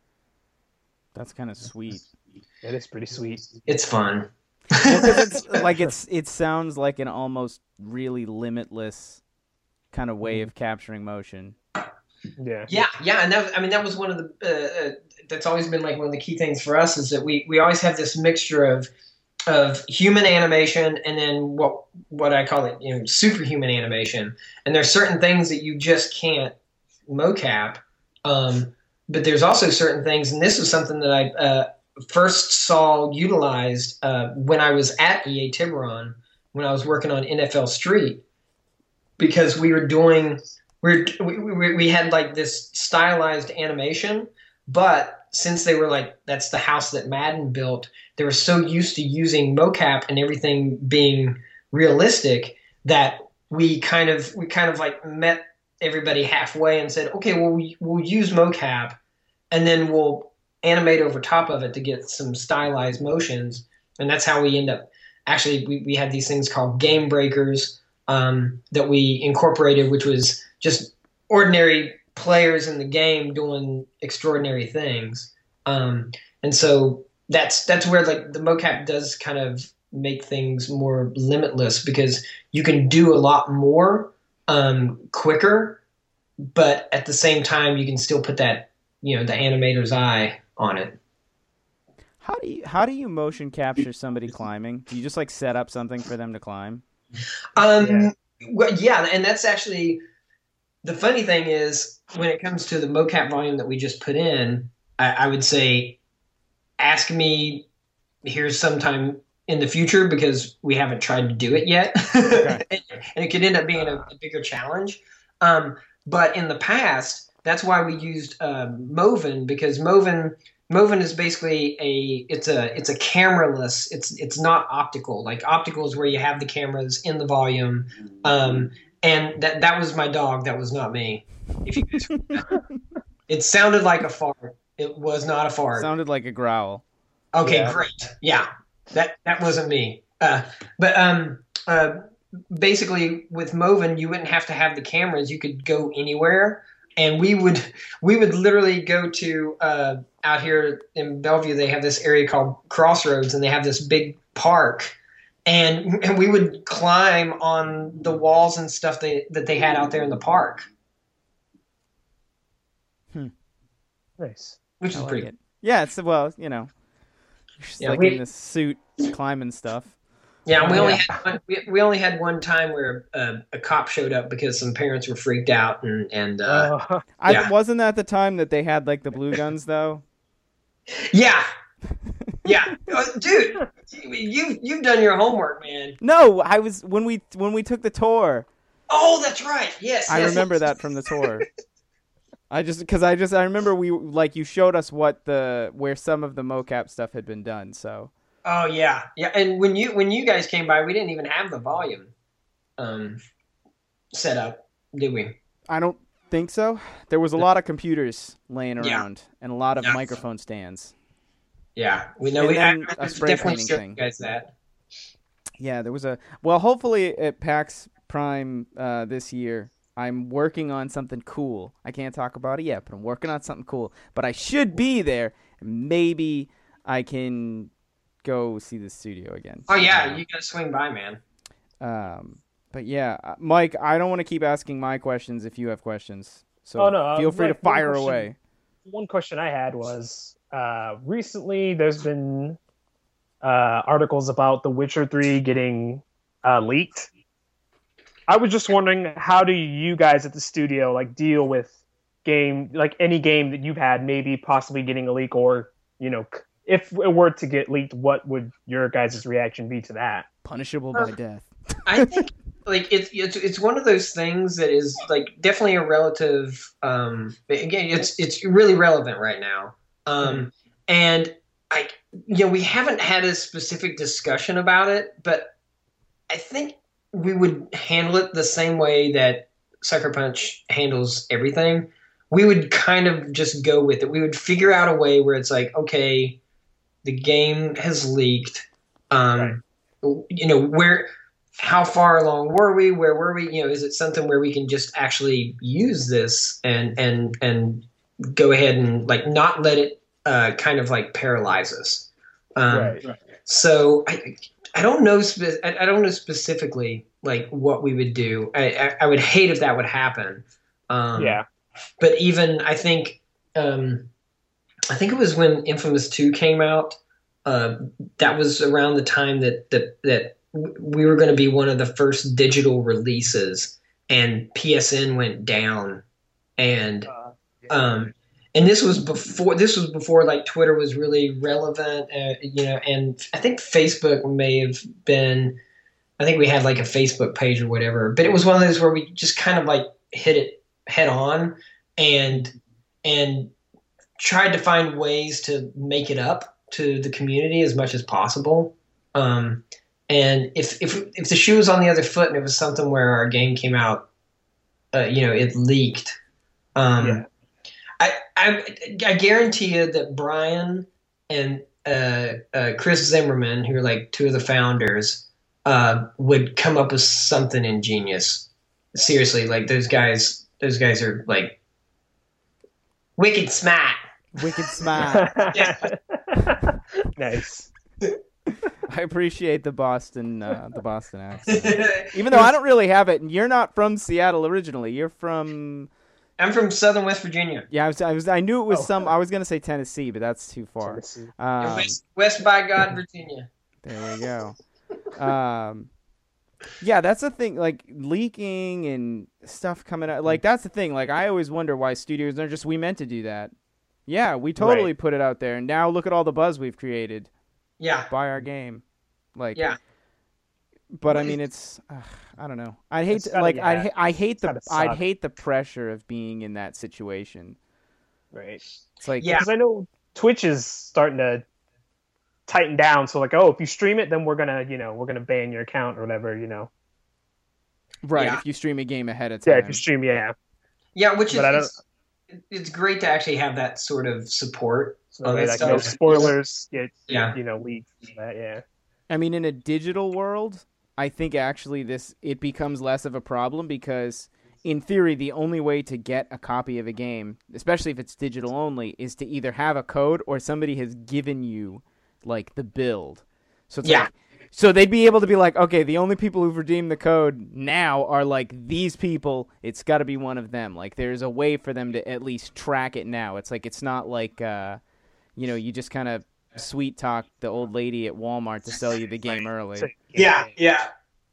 That's kind of sweet. It is pretty sweet. It's fun. Well, 'cause it's like it's it sounds like an almost really limitless kind of way of capturing motion. Yeah. Yeah, yeah, and that was, I mean that was one of the uh, uh, that's always been like one of the key things for us is that we, we always have this mixture of of human animation and then what what I call it, you know, superhuman animation. And there's certain things that you just can't mocap, um, but there's also certain things, and this was something that I uh, first saw utilized uh, when I was at E A Tiburon, when I was working on N F L Street, because we were doing we're, we we we had like this stylized animation, but since they were like that's the house that Madden built, they were so used to using mocap and everything being realistic that we kind of we kind of like met everybody halfway and said, okay, well we, we'll use mocap, and then we'll animate over top of it to get some stylized motions. And that's how we end up actually we, we had these things called game breakers um, that we incorporated, which was just ordinary players in the game doing extraordinary things. Um, and so that's that's where like the mocap does kind of make things more limitless, because you can do a lot more um, quicker, but at the same time you can still put that, you know, the animator's eye on it. How do you how do you motion capture somebody climbing? Do you just like set up something for them to climb? Um, Yeah. Well, yeah, and that's actually the funny thing is when it comes to the mocap volume that we just put in, I, I would say ask me here sometime in the future because we haven't tried to do it yet. Okay. and, and it could end up being a, a bigger challenge. Um, but in the past, that's why we used uh, Moven, because Moven Moven is basically a it's a it's a cameraless. It's it's not optical. Like optical is where you have the cameras in the volume. Um, and that that was my dog. That was not me. If you guys, it sounded like a fart. It was not a fart. Sounded like a growl. Okay, yeah. Great. Yeah, that that wasn't me. Uh, but um, uh, basically with Moven, you wouldn't have to have the cameras. You could go anywhere, and we would we would literally go to uh, out here in Bellevue. They have this area called Crossroads, and they have this big park, and and we would climb on the walls and stuff they, that they had out there in the park. Hmm. Nice. Which is I like pretty it. Yeah, it's well, you know, just Yeah, like we- in this suit climbing stuff. Yeah, and we Oh, only yeah. had one, we, we only had one time where uh, a cop showed up because some parents were freaked out, and and uh, Uh, I Yeah. wasn't that the time that they had like the blue guns though. yeah, yeah, Uh, dude, you you've done your homework, man. No, I was when we when we took the tour. Oh, that's right. Yes, I yes, remember yes. that from the tour. I just because I just I remember we like you showed us what the where some of the mocap stuff had been done. So Oh yeah, yeah. And when you when you guys came by, we didn't even have the volume um, set up, did we? I don't think so. There was a lot of computers laying Yeah. around and a lot of Yeah. microphone stands. Yeah, we know. And We then I, a I spray definitely painting showed thing. you guys that. Yeah, there was a well. Hopefully at PAX Prime uh, this year, I'm working on something cool. I can't talk about it yet, but I'm working on something cool. But I should be there. Maybe I can go see the studio again. Oh yeah, you gotta swing by, man. Um, but yeah, uh, Mike, I don't want to keep asking my questions if you have questions. So Oh, no, uh, feel free Mike, to one fire question- away. one question I had was uh, recently there's been uh, articles about The Witcher three getting uh, leaked. I was just wondering, how do you guys at the studio like deal with game like any game that you've had maybe possibly getting a leak, or you know, c- if it were to get leaked, what would your guys' reaction be to that? Punishable Uh, by death. I think like it's it's it's one of those things that is like definitely a relative. Um, again, it's it's really relevant right now. Um, and I you know we haven't had a specific discussion about it, but I think we would handle it the same way that Sucker Punch handles everything. We would kind of just go with it. We would figure out a way where it's like, okay, the game has leaked. Um, You know, where, how far along were we? Where were we? You know, is it something where we can just actually use this and and and go ahead and like not let it uh, kind of like paralyze us? Um, Right. So I, I don't know. Spe- I, I don't know specifically like what we would do. I, I, I would hate if that would happen. Um, Yeah. But even I think, um, I think it was when Infamous two came out. Uh, that was around the time that that that we were going to be one of the first digital releases, and P S N went down, and Uh, um, and this was before this was before like Twitter was really relevant, uh, you know, and I think Facebook may have been. I think we had like a Facebook page or whatever, but it was one of those where we just kind of like hit it head on, and and tried to find ways to make it up to the community as much as possible. Um, and if if if the shoe was on the other foot and it was something where our game came out, uh, you know, it leaked. Um, Yeah. I, I I guarantee you that Brian and uh, uh, Chris Zimmerman, who are like two of the founders, uh, would come up with something ingenious. Seriously, like those guys, those guys are like wicked smart. Wicked smart. Nice. I appreciate the Boston, uh, the Boston accent. Even though I don't really have it, and you're not from Seattle originally. You're from. I'm from Southern West Virginia. Yeah, I was. I was. I knew it was Oh. some. I was gonna say Tennessee, but that's too far. Tennessee. Um, West, West by God, Virginia. there we go. Um, yeah, that's the thing. Like leaking and stuff coming out. Like that's the thing. Like I always wonder why studios are just we meant to do that, Yeah, we totally Right. put it out there, and now look at all the buzz we've created. Yeah. Buy our game. Like, Yeah. But I mean, it's uh, I don't know. I hate It's to, gotta- like yeah, I ha- I hate it's the gotta I'd suck. hate the pressure of being in that situation. Right. It's like Yeah. Because I know Twitch is starting to tighten down. So like, oh, if you stream it, then we're gonna, you know, we're gonna ban your account or whatever, you know. right Yeah. if you stream a game ahead of time. Yeah, if you stream, yeah. Yeah, which is But I don't- it's, it's great to actually have that sort of support. So Oh, like that's no stuff. spoilers get, Yeah. you know, leaked. And that, yeah. I mean, in a digital world, I think actually this it becomes less of a problem because, in theory, the only way to get a copy of a game, especially if it's digital only, is to either have a code or somebody has given you like the build. So it's Yeah. like, so they'd be able to be like, okay, the only people who've redeemed the code now are like these people. It's got to be one of them. Like there's a way for them to at least track it now. It's like it's not like, uh, you know, you just kind of sweet talk the old lady at Walmart to sell you the game early. So- Yeah, yeah.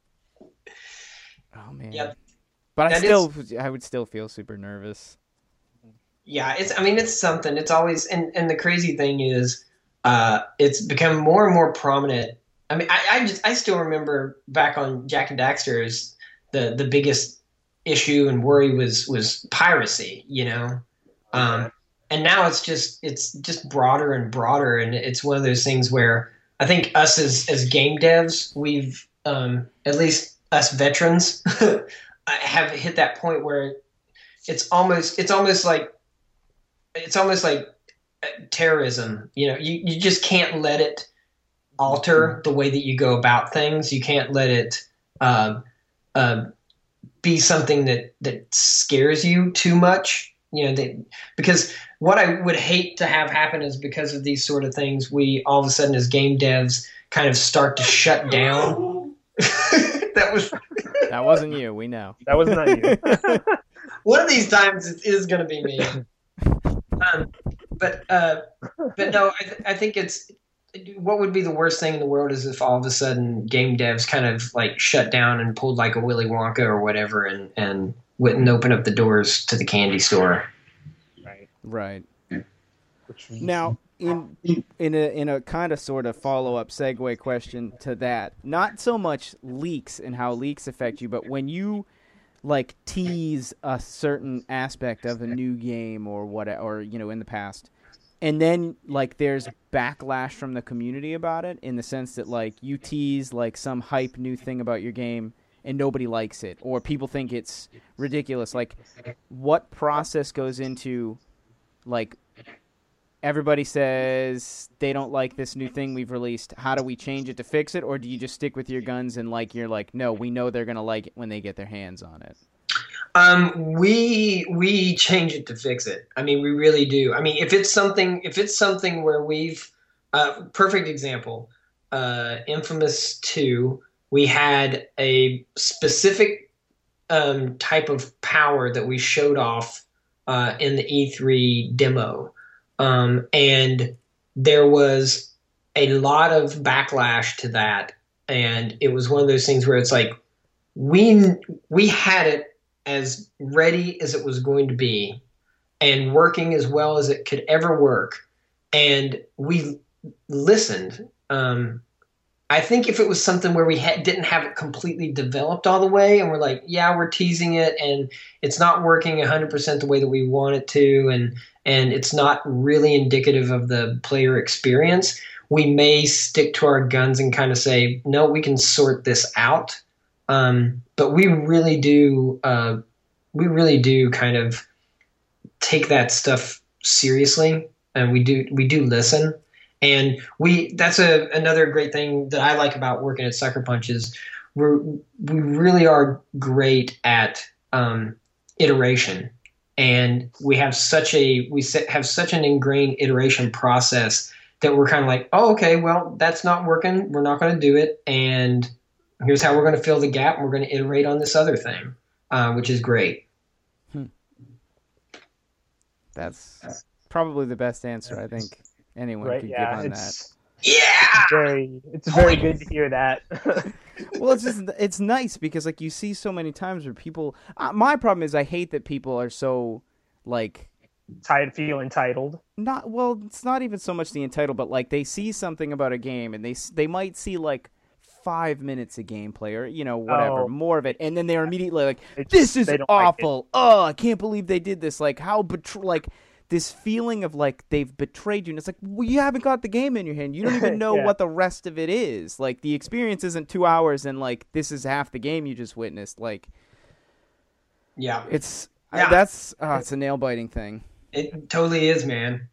Oh man. Yep. But I That still, I would still feel super nervous. Yeah, it's. I mean, it's something. It's always. And, and the crazy thing is, uh, it's become more and more prominent. I mean, I, I just I still remember back on Jack and Daxter's the the biggest issue and worry was was piracy. You know, um, and now it's just it's just broader and broader, and it's one of those things where I think us as as game devs, we've um, at least us veterans have hit that point where it's almost it's almost like it's almost like terrorism. You know, you, you just can't let it alter the way that you go about things. You can't let it uh, uh, be something that, that scares you too much. You know, they, because what I would hate to have happen is because of these sort of things, we all of a sudden as game devs kind of start to shut down. That was That wasn't you. We know. That was not you. one of these times it is going to be me. Um, but uh, but no, I, th- I think it's what would be the worst thing in the world is if all of a sudden game devs kind of like shut down and pulled like a Willy Wonka or whatever and, and wouldn't open up the doors to the candy store. Right. Right. Which, Now, in in a in a kind of sort of follow up segue question to that, not so much leaks and how leaks affect you, but when you like tease a certain aspect of a new game or what, or you know, in the past, and then like there's backlash from the community about it, in the sense that like you tease like some hype new thing about your game and nobody likes it, or people think it's ridiculous. Like, what process goes into like everybody says they don't like this new thing we've released, how do we change it to fix it? Or do you just stick with your guns and like you're like, no, we know they're going to like it when they get their hands on it? Um, we we change it to fix it. I mean, we really do. I mean, if it's something if it's something where we've uh, perfect example, uh, Infamous two, we had a specific um, type of power that we showed off uh, in the E three demo. Um, and there was a lot of backlash to that. And it was one of those things where it's like, we, we had it as ready as it was going to be and working as well as it could ever work. And we listened. Um, I think if it was something where we ha- didn't have it completely developed all the way and we're like, yeah, we're teasing it and it's not working one hundred percent the way that we want it to, and and it's not really indicative of the player experience, we may stick to our guns and kind of say, no, we can sort this out. Um, but we really do, uh, we really do kind of take that stuff seriously, and we do we do listen. And we that's a another great thing that I like about working at Sucker Punch is we're we really are great at um, iteration, and we have such a we have such an ingrained iteration process that we're kind of like, oh, okay, well, that's not working. We're not going to do it, and here's how we're going to fill the gap. We're going to iterate on this other thing, uh, which is great. Hmm. That's probably the best answer I think anyone right, could yeah, give on it's, that. Yeah. Very, it's very good to hear that. Well, it's just it's nice because like you see so many times where people. Uh, my problem is I hate that people are so like tired, feel entitled. Not well. It's not even so much the entitled, but like they see something about a game, and they they might see like five minutes of gameplay, or you know whatever, Oh. more of it, and then they're immediately like, They just- "This is they don't like awful! Oh, I can't believe they did this! Like how betr- like this feeling of like they've betrayed you." And it's like, well, you haven't got the game in your hand. You don't even know Yeah. what the rest of it is. Like the experience isn't two hours, and like this is half the game you just witnessed. Like Yeah, it's Yeah. that's oh, it's a nail biting thing. it totally is, man.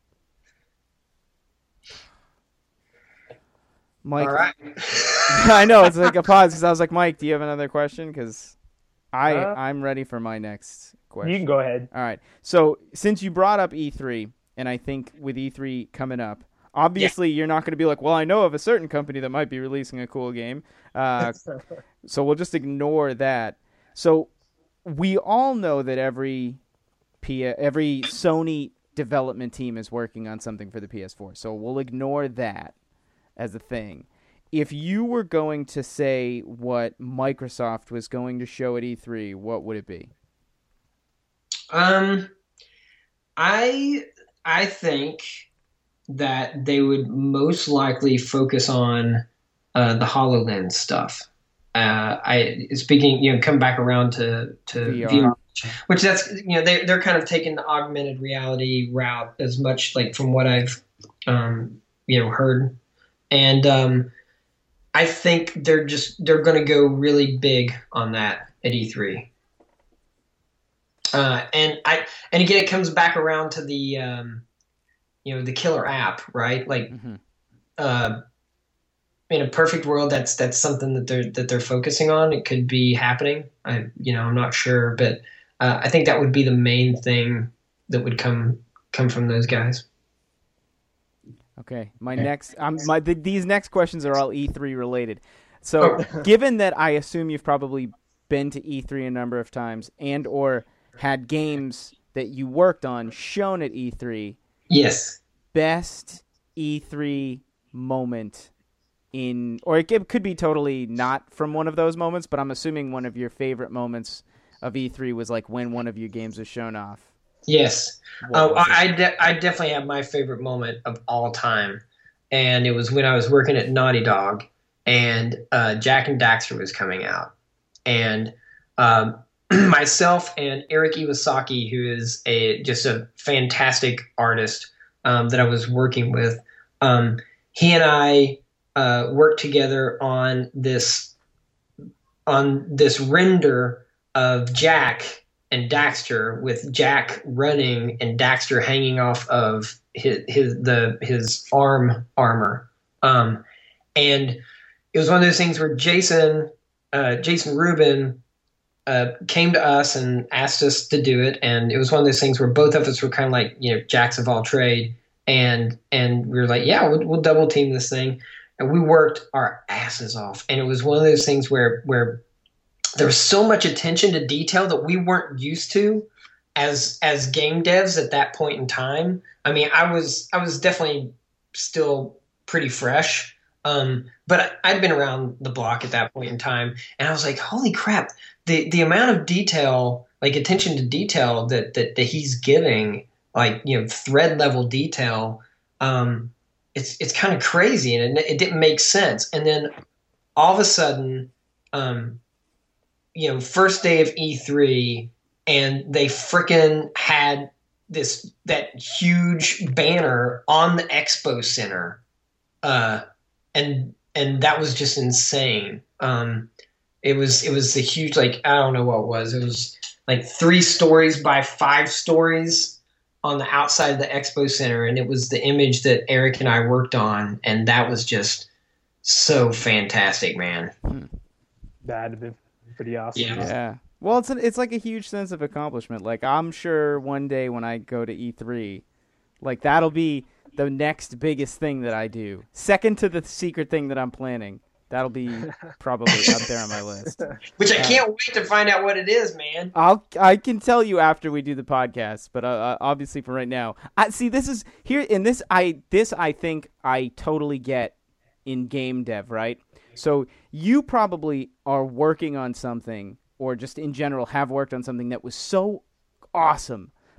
Mike, All right. I know it's like a pause because I was like, Mike, do you have another question? Because I Uh, I'm ready for my next question. You can go ahead. All right. So since you brought up E three, and I think with E three coming up, obviously you're not going to be like, well, I know of a certain company that might be releasing a cool game. Uh, so we'll just ignore that. So we all know that every P- every Sony development team is working on something for the P S four. So we'll ignore that as a thing. If you were going to say what Microsoft was going to show at E three, what would it be? Um, I I think that they would most likely focus on uh, the HoloLens stuff. Uh, I speaking, you know, come back around to to V R. V R, which that's you know they they're kind of taking the augmented reality route as much like from what I've um, you know heard, and um, I think they're just they're going to go really big on that at E three. Uh, and I and again, it comes back around to the um, you know the killer app, right? Like, Mm-hmm. uh, in a perfect world, that's that's something that they're that they're focusing on. It could be happening. I you know I'm not sure, but uh, I think that would be the main thing that would come come from those guys. Okay, my next, um, my th- these next questions are all E three related. So, given that I assume you've probably been to E three a number of times, and or had games that you worked on shown at E three, Yes. best E three moment in, or it could could be totally not from one of those moments, but I'm assuming one of your favorite moments of E three was like when one of your games was shown off. Yes. What Oh, was it? I, de- I definitely have my favorite moment of all time. And it was when I was working at Naughty Dog and uh, Jack and Daxter was coming out. And um, myself and Eric Iwasaki, who is a just a fantastic artist um, that I was working with, um, he and I uh, worked together on this on this render of Jack and Daxter, with Jack running and Daxter hanging off of his his the his arm armor. Um, and it was one of those things where Jason uh, Jason Rubin uh, came to us and asked us to do it, and it was one of those things where both of us were kind of like, you know, jacks of all trade, and and we were like, yeah, we'll, we'll double team this thing, and we worked our asses off, and it was one of those things where where there was so much attention to detail that we weren't used to as as game devs at that point in time. I mean, I was I was definitely still pretty fresh, um, but I'd been around the block at that point in time, and I was like, holy crap, the the amount of detail, like attention to detail that that, that he's giving, like, you know, thread level detail, um, it's it's kind of crazy, and it, it didn't make sense. And then all of a sudden, um, you know, first day of E three, and they frickin' had this that huge banner on the Expo Center, uh, and and that was just insane. Um, it was it was the huge, like, I don't know what it was. It was like three stories by five stories on the outside of the Expo Center, and it was the image that Eric and I worked on, and that was just so fantastic, man. That'd be pretty awesome. Yeah. Yeah. Well, it's an, it's like a huge sense of accomplishment. Like, I'm sure one day when I go to E three, like, that'll be the next biggest thing that I do. Second to the secret thing that I'm planning. That'll be probably up there on my list. Which I Uh, can't wait to find out what it is, man. I'll I can tell you after we do the podcast, but uh, uh, obviously for right now, I see this is here in this I this I think I totally get in game dev, right? So you probably are working on something, or just in general have worked on something that was so awesome,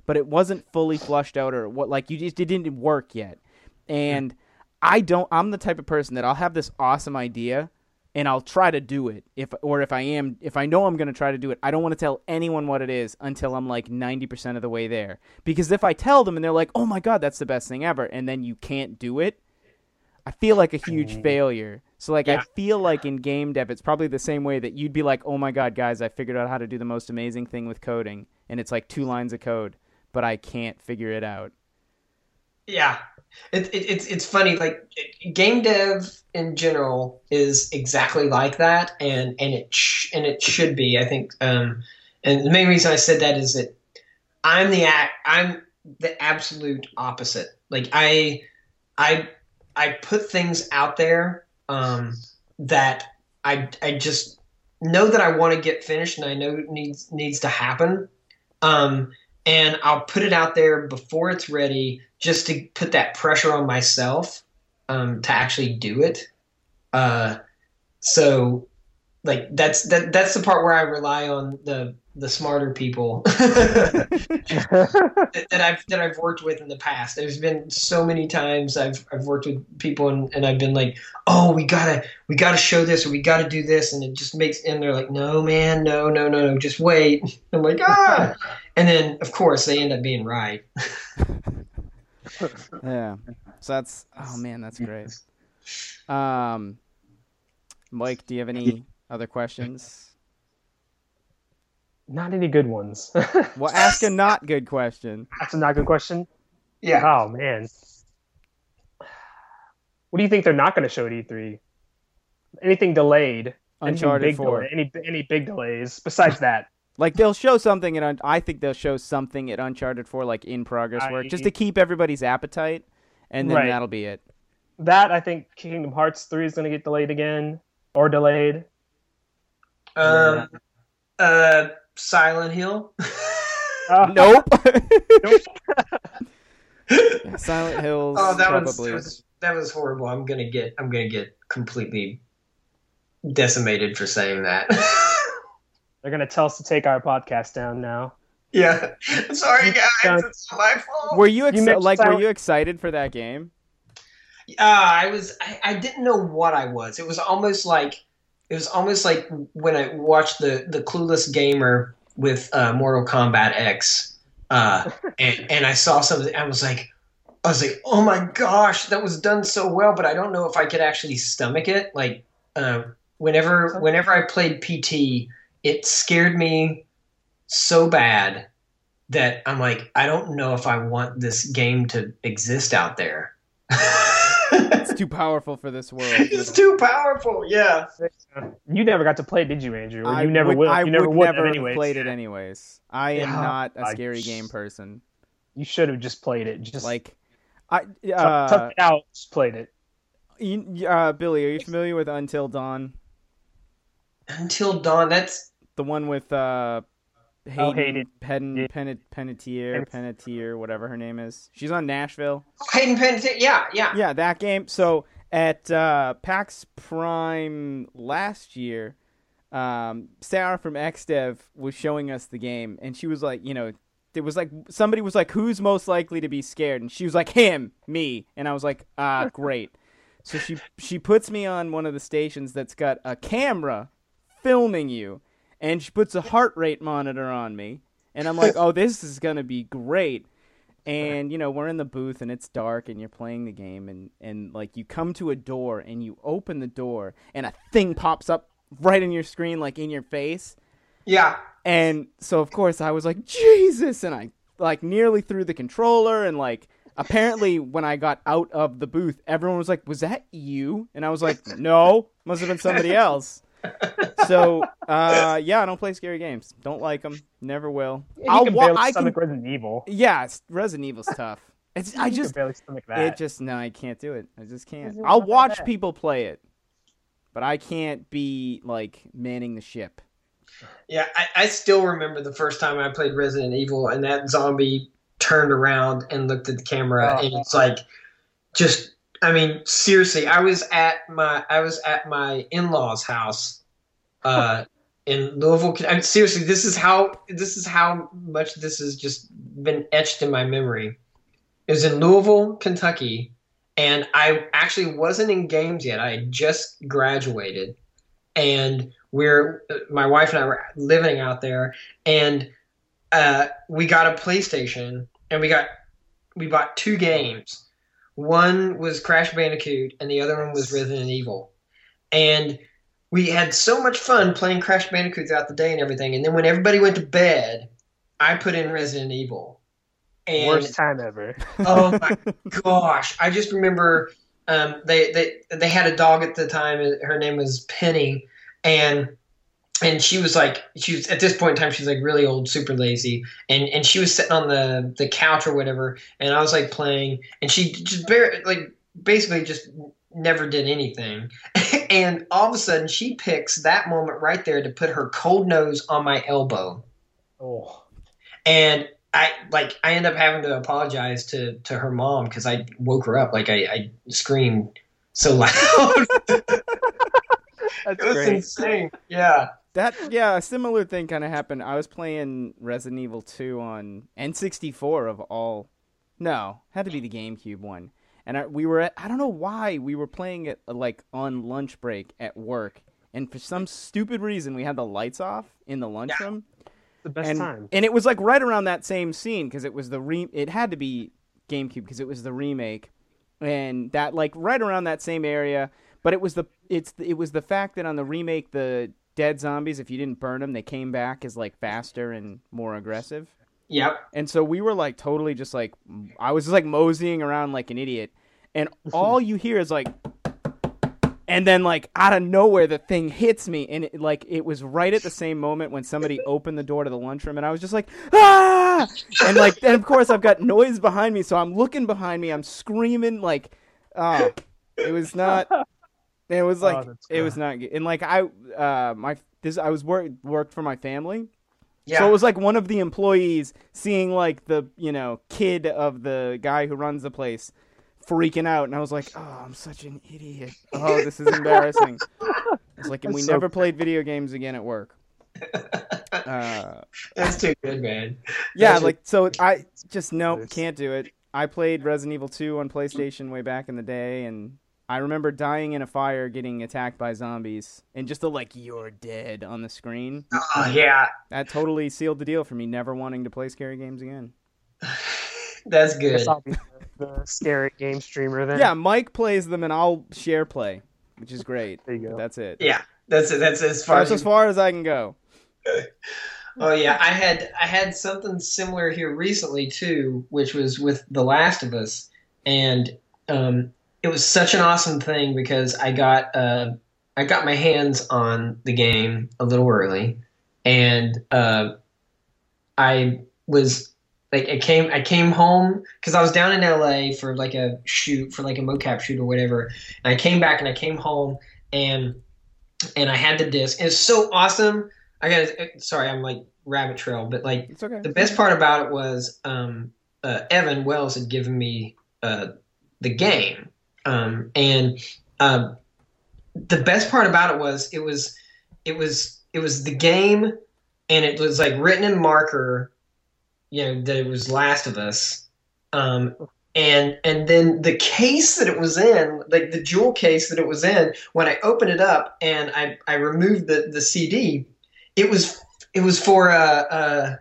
but it wasn't fully flushed out or what, like you just it didn't work yet. And I don't. I'm the type of person that I'll have this awesome idea, and I'll try to do it. If or if I am, if I know I'm going to try to do it, I don't want to tell anyone what it is until I'm like ninety percent of the way there. Because if I tell them and they're like, "Oh my god, that's the best thing ever," and then you can't do it, I feel like a huge failure. So like yeah. I feel like in game dev, it's probably the same way that you'd be like, "Oh my god, guys, I figured out how to do the most amazing thing with coding," and it's like two lines of code, but I can't figure it out. Yeah. It, it, it's it's funny, like it, game dev in general is exactly like that, and and it sh- and it should be. I think, um, and the main reason I said that is that I'm the act, I'm the absolute opposite. Like I I I put things out there um, that I I just know that I want to get finished, and I know it needs needs to happen. Um, and I'll put it out there before it's ready, just to put that pressure on myself um, to actually do it. Uh, so, like that's that that's the part where I rely on the the smarter people that, that I've that I've worked with in the past. There's been so many times I've I've worked with people and, and I've been like, oh, we gotta we gotta show this or we gotta do this, and it just makes and they're like, no man, no no no no, just wait. I'm like ah, and then of course they end up being right. Yeah, so that's oh man, that's great. Um, Mike, do you have any other questions? Not any good ones. Well, ask a not good question. That's a not good question? Yeah. Oh, man. What do you think they're not going to show at E three? Anything delayed? Uncharted anything big four. Delay, any any big delays besides that? Like they'll show something at Un- I think they'll show something at Uncharted four, like in progress work, I... just to keep everybody's appetite, and then right. that'll be it. That I think Kingdom Hearts three is going to get delayed again or delayed. Um. Yeah. Uh. Silent Hill. uh, nope. nope. Silent Hills. Oh, that probably. was that was horrible. I'm gonna get I'm gonna get completely decimated for saying that. They're gonna tell us to take our podcast down now. Yeah, I'm sorry guys. It's my fault. Were you, ex- you like Silent- were you excited for that game? Uh, I was. I, I didn't know what I was. It was almost like. It was almost like when I watched the, the Clueless Gamer with uh, Mortal Kombat X, uh, and and I saw something. I was like, I was like, oh my gosh, that was done so well. But I don't know if I could actually stomach it. Like, uh, whenever whenever I played P T, it scared me so bad that I'm like, I don't know if I want this game to exist out there. It's too powerful for this world. It's too powerful, yeah. You never got to play, did you, Andrew? Or you I never would, will. I you never would would never anyways. have played it anyways. I am yeah, not a I scary just, game person. You should have just played it. Just like, I uh, tough it out. Just played it. You, uh, Billy, are you familiar with Until Dawn? Until Dawn. That's the one with uh, Hayden, oh, Hayden. Pen, yeah. Pen, Panettiere, Panettiere, whatever her name is. She's on Nashville. Hayden Panettiere, yeah, yeah. Yeah, that game. So at uh, PAX Prime last year, um, Sarah from XDev was showing us the game, and she was like, you know, there was like, somebody was like, who's most likely to be scared? And she was like, him, me. And I was like, ah, great. So she she puts me on one of the stations that's got a camera filming you, and she puts a heart rate monitor on me, and I'm like, oh, this is going to be great. And, you know, we're in the booth, and it's dark, and you're playing the game, and, and, like, you come to a door, and you open the door, and a thing pops up right in your screen, like, in your face. Yeah. And so, of course, I was like, Jesus! And I, like, nearly threw the controller, and, like, apparently when I got out of the booth, everyone was like, was that you? And I was like, no, must have been somebody else. So, uh, yeah, I don't play scary games. Don't like them. Never will. Yeah, you I'll can barely wa- stomach can... Resident Evil. Yeah, it's, Resident Evil's tough. It's I you just can barely stomach that. It just no, I can't do it. I just can't. I'll watch that? people play it, but I can't be like manning the ship. Yeah, I, I still remember the first time I played Resident Evil, and that zombie turned around and looked at the camera, oh. and it's like, just. I mean, seriously, I was at my I was at my in-laws' house, uh, in Louisville. I mean, seriously, this is how this is how much this has just been etched in my memory. It was in Louisville, Kentucky, and I actually wasn't in games yet. I had just graduated, and we're my wife and I were living out there, and uh, we got a PlayStation, and we got we bought two games. One was Crash Bandicoot, and the other one was Resident Evil, and we had so much fun playing Crash Bandicoot throughout the day and everything. And then when everybody went to bed, I put in Resident Evil. And, worst time ever. Oh my gosh! I just remember um, they they they had a dog at the time. Her name was Penny, and and she was like she was at this point in time she's like really old, super lazy, and and she was sitting on the the couch or whatever, and I was like playing, and she just bare like basically just never did anything. And all of a sudden she picks that moment right there to put her cold nose on my elbow. Oh. And I like I end up having to apologize to, to her mom because I woke her up. Like I, I screamed so loud. That's it was great. insane. Yeah. That yeah, a similar thing kind of happened. I was playing Resident Evil two on N sixty-four of all. No, had to be the GameCube one. And I, we were at, I don't know why we were playing it like on lunch break at work, and for some stupid reason we had the lights off in the lunchroom. Yeah. The best and, time. And it was like right around that same scene because it was the re. It had to be GameCube because it was the remake, and that like right around that same area. But it was the it's it was the fact that on the remake the dead zombies, if you didn't burn them, they came back as like faster and more aggressive. Yep. And so we were like totally just like I was just like moseying around like an idiot, and all you hear is like. And then, like, out of nowhere, the thing hits me, and, it, like, it was right at the same moment when somebody opened the door to the lunchroom, and I was just like, ah! And, like, then, of course, I've got noise behind me, so I'm looking behind me, I'm screaming, like, oh, it was not, it was, like, oh, it was not good. And, like, I, uh, my, this, I was work, worked for my family, Yeah. so it was, like, one of the employees seeing, like, the, you know, kid of the guy who runs the place freaking out, and I was like, oh, I'm such an idiot. Oh, this is embarrassing. It's like, and we so never played video games again at work. Uh, That's too good, man. yeah, That's like, so I just, nope, can't do it. I played Resident Evil two on PlayStation way back in the day, and I remember dying in a fire, getting attacked by zombies, and just the, like, you're dead on the screen. Oh, yeah. That totally sealed the deal for me never wanting to play scary games again. That's I good. guess I'll be the scary game streamer then. Yeah, Mike plays them, and I'll share play, which is great. There you go. But that's it. Yeah. That's that's as far That's as as far as I can go. Oh yeah, I had I had something similar here recently too, which was with The Last of Us, and um, it was such an awesome thing because I got uh, I got my hands on the game a little early, and uh, I was like I came I came home because I was down in L A for like a shoot for like a mocap shoot or whatever, and I came back and I came home and and I had the disc. It's so awesome. I got sorry, I'm like rabbit trail, but like It's okay. the best part about it was um, uh, Evan Wells had given me uh, the game, um, and uh, the best part about it was it was it was it was the game, and it was like written in marker, you know, that it was Last of Us, um, and and then the case that it was in, like the jewel case that it was in, when I opened it up and I I removed the the C D. It was it was for uh, uh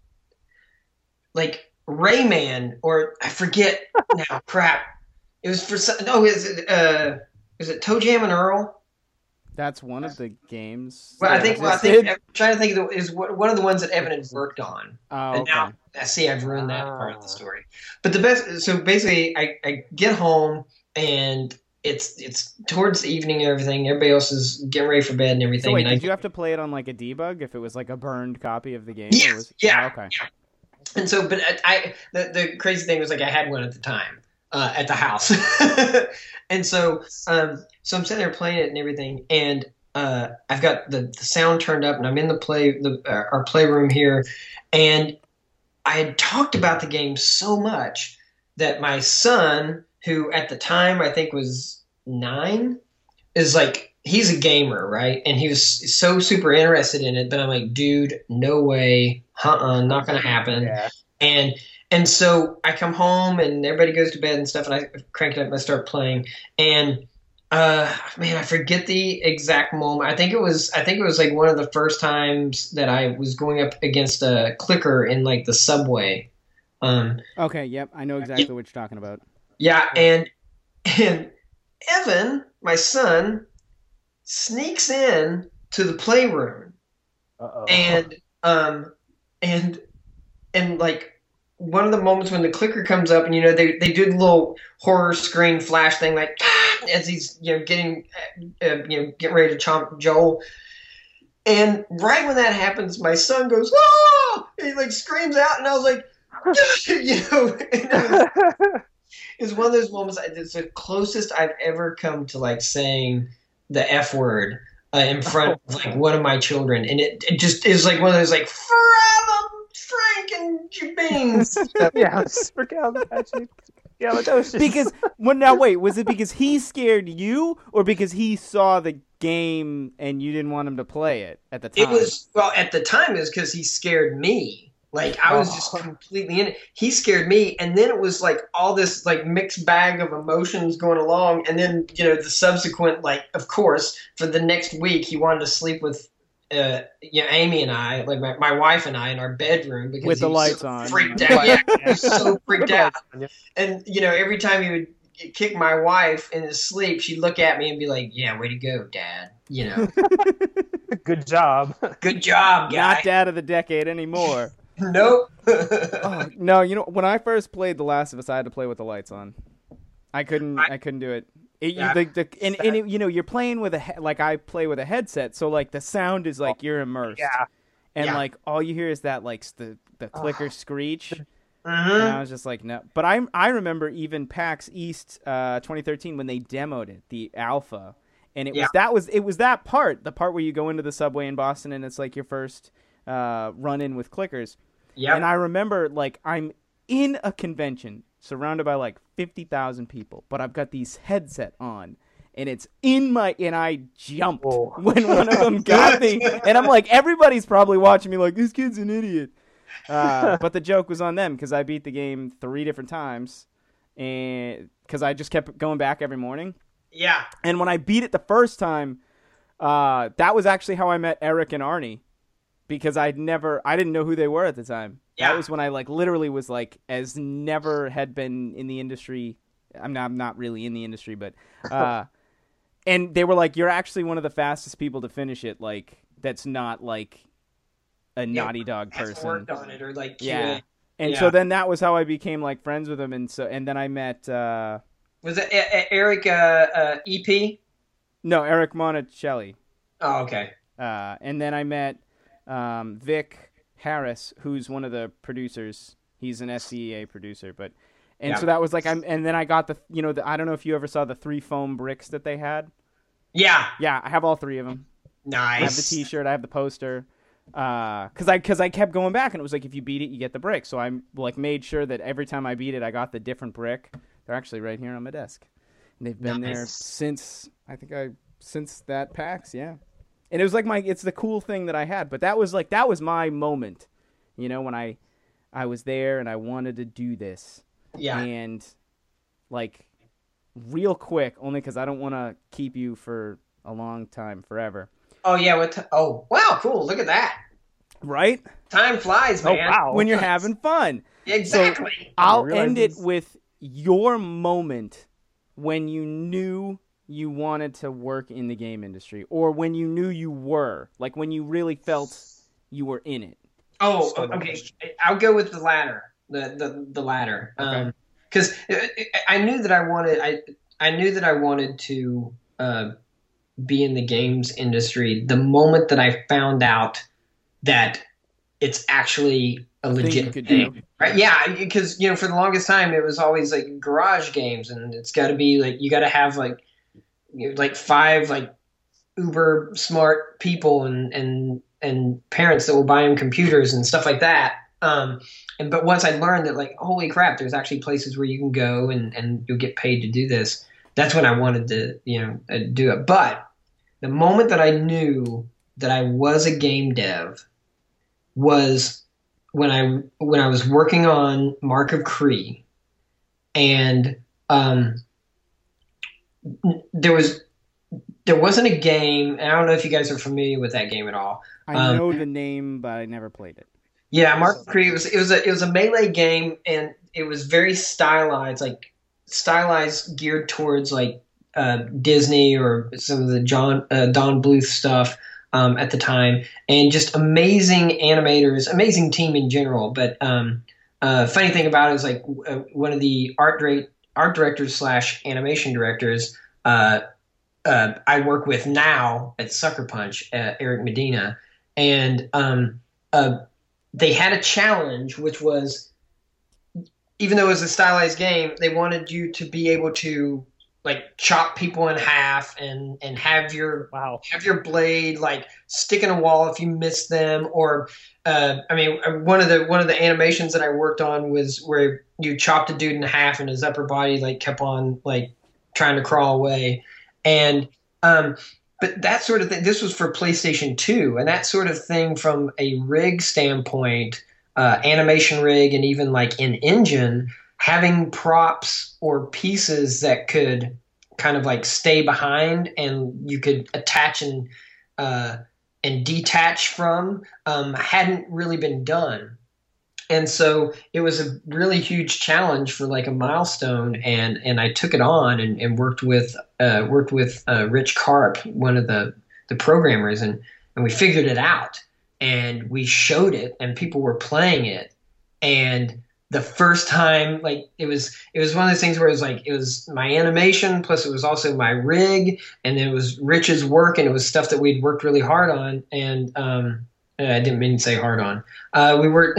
like Rayman or I forget now. Crap! It was for some, no. Is it uh is it Toe Jam and Earl? That's one of the games. Well, I that think well, I existed. think I'm trying to think of the, is one of the ones that Evan had worked on. Oh, And okay. now I see I've ruined that part of Ah. the story. But the best so basically I, I get home and it's it's towards the evening and everything. Everybody else is getting ready for bed and everything. So wait, and I did you have to play it on like a debug if it was like a burned copy of the game? Yes, or was... yeah, Oh, okay. And so, but I, I the, the crazy thing was like I had one at the time uh, at the house, and so um, so I'm sitting there playing it and everything, and uh, I've got the, the sound turned up, and I'm in the play the uh, our playroom here, and I had talked about the game so much that my son, who at the time I think was nine, is like he's a gamer, right? And he was so super interested in it, but I'm like, dude, no way, uh-uh, not gonna happen. Yeah. And and so I come home and everybody goes to bed and stuff, and I crank it up and I start playing. And uh, man, I forget the exact moment. I think it was I think it was like one of the first times that I was going up against a clicker in like the subway. Um, okay, yep, I know exactly what you're talking about. Yeah, and and Evan, my son, sneaks in to the playroom. Uh-oh. And um and and like one of the moments when the clicker comes up, and you know they they do the little horror screen flash thing, like ah, as he's you know getting uh, you know getting ready to chomp Joel. And right when that happens, my son goes, "Oh!" And he like screams out, and I was like, you know, and it was, it's one of those moments. It's the closest I've ever come to like saying the F word uh, in front of like one of my children, and it, it just is like one of those like forever Frank and Beans. Yeah, yeah, because well, now wait, was it because he scared you, or because he saw the game and you didn't want him to play it at the time? It was well at the time. It was because he scared me. Like I was just completely in it. He scared me, and then it was like all this like mixed bag of emotions going along, and then you know the subsequent like, of course, for the next week he wanted to sleep with, uh, you know, Amy and I, like my, my wife and I, in our bedroom because with the he was lights so on, freaked out. Yeah, he was so freaked out, and you know every time he would kick my wife in his sleep, she'd look at me and be like, "Yeah, way to go, Dad." You know, good job, good job, guy. Not Dad of the decade anymore. Nope. Oh, no, you know when I first played The Last of Us, I had to play with the lights on. I couldn't. I, I couldn't do it. it yeah, the, the, and and it, you know you're playing with a he- like I play with a headset, so like the sound is like you're immersed. Yeah. And yeah. like all you hear is that like the the clicker screech. Uh-huh. And I was just like, no. But I I remember even PAX East uh, twenty thirteen when they demoed it, the alpha, and it yeah. was that was it was that part, the part where you go into the subway in Boston and it's like your first uh, run in with clickers. Yeah. And I remember like I'm in a convention surrounded by like fifty thousand people, but I've got these headset on. And it's in my, and I jumped oh. when one of them got me. And I'm like, everybody's probably watching me like, this kid's an idiot. Uh, but the joke was on them because I beat the game three different times. And because I just kept going back every morning. Yeah. And when I beat it the first time, uh, that was actually how I met Eric and Arnie. Because I'd never, I didn't know who they were at the time. Yeah. That was when I like literally was like, as never had been in the industry. I'm not, I'm not really in the industry, but, uh, and they were like, you're actually one of the fastest people to finish it. Like, that's not like a yeah, Naughty Dog person. Worked on it or like, yeah. Q A. And yeah. so then that was how I became like friends with him. And so, and then I met, uh, was it a- a- Eric, uh, uh, E P? No, Eric Monticelli. Oh, okay. Uh, and then I met, um, Vic Harris, who's one of the producers. He's an S C E A producer, but, and yeah. so that was like, I'm, and then I got the, you know, the, I don't know if you ever saw the three foam bricks that they had. Yeah. Yeah. I have all three of them. Nice. I have the t-shirt. I have the poster. Uh, cause I, cause I kept going back and it was like, if you beat it, you get the brick. So I like made sure that every time I beat it, I got the different brick. They're actually right here on my desk. And they've been nice. there since, I think I, since that PAX. Yeah. And it was like my, it's the cool thing that I had, but that was like, that was my moment, you know, when I, I was there and I wanted to do this. Yeah. And like real quick, only because I don't want to keep you for a long time, forever. Oh yeah. What? T- oh wow, cool. Look at that. Right? Time flies, man. Oh wow. When you're having fun. Exactly. So I'll end it with your moment when you knew you wanted to work in the game industry, or when you knew you were, like when you really felt you were in it. Oh, okay. I'll go with the latter. The the the latter. Um, because I knew that I wanted. I I knew that I wanted to uh, be in the games industry the moment that I found out that it's actually a legit thing. thing. Right? Yeah, because you know, for the longest time it was always like garage games, and it's got to be like you got to have like you know, like five like uber smart people and and and parents that will buy them computers and stuff like that. Um, and but once I learned that, like, holy crap, there's actually places where you can go and, and you'll get paid to do this. That's when I wanted to, you know, uh, do it. But the moment that I knew that I was a game dev was when I when I was working on Mark of Kree, and um, there was there wasn't a game, and I don't know if you guys are familiar with that game at all. I um, know the name, but I never played it. Yeah, Mark of Kree. It was it was a it was a melee game, and it was very stylized, like stylized, geared towards like uh, Disney or some of the John uh, Don Bluth stuff um, at the time, and just amazing animators, amazing team in general. But um, uh, funny thing about it is like uh, one of the art direct, art directors slash animation directors uh, uh, I work with now at Sucker Punch, uh, Eric Medina, and um, uh, they had a challenge, which was, even though it was a stylized game, they wanted you to be able to like chop people in half and and have your Wow. have your blade like stick in a wall if you miss them, or uh, I mean one of the one of the animations that I worked on was where you chopped a dude in half and his upper body like kept on like trying to crawl away, and um, but that sort of thing. This was for PlayStation two, and that sort of thing from a rig standpoint, uh, animation rig, and even like in engine, having props or pieces that could kind of like stay behind and you could attach and uh, and detach from um, hadn't really been done. And so it was a really huge challenge for like a milestone, and, and I took it on and, and worked with uh, worked with uh, Rich Karp, one of the, the programmers, and, and we figured it out, and we showed it, and people were playing it, and the first time, like it was it was one of those things where it was like it was my animation plus it was also my rig, and it was Rich's work, and it was stuff that we'd worked really hard on, and um, I didn't mean to say hard on. Uh, we were.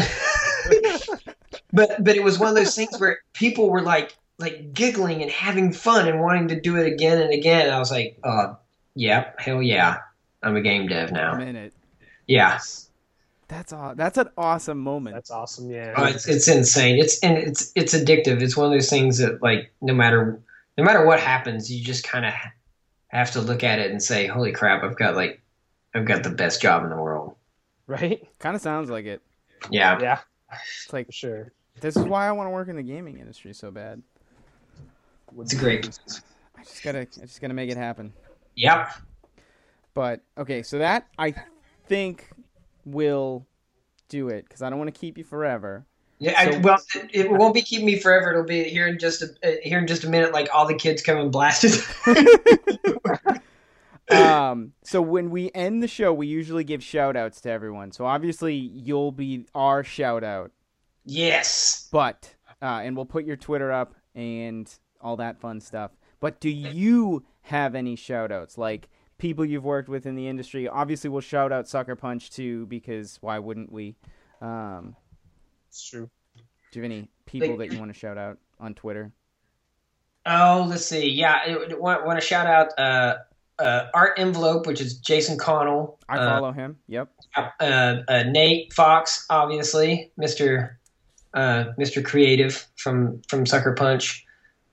But but it was one of those things where people were like like giggling and having fun and wanting to do it again and again. And I was like, uh, yeah, hell yeah, I'm a game dev now. A minute. Yeah, That's aw- That's an awesome moment. That's awesome. Yeah. oh, it's it's insane. It's and it's it's addictive. It's one of those things that like no matter no matter what happens, you just kind of have to look at it and say, holy crap, I've got like I've got the best job in the world. Right. Kind of sounds like it. Yeah. Yeah. It's like For sure. this is why I want to work in the gaming industry so bad. It's great. I just gotta, I just gotta make it happen. Yep. But okay, so that I think will do it because I don't want to keep you forever. Yeah, I, So- well, it, it won't be keeping me forever. It'll be here in just a uh, here in just a minute. Like all the kids come and blasted. Um, so when we end the show, we usually give shout outs to everyone. So obviously you'll be our shout out, Yes. but, uh, and we'll put your Twitter up and all that fun stuff. But do you have any shout outs? Like people you've worked with in the industry? Obviously we'll shout out Sucker Punch too, because why wouldn't we? Um, It's true. do you have any people Like- that you want to shout out on Twitter? Oh, let's see. Yeah, I want, want to shout out uh, uh, Art Envelope, which is Jason Connell. I uh, follow him. Yep. uh, uh, Nate Fox, obviously, Mister Uh, Mister Creative from from Sucker Punch.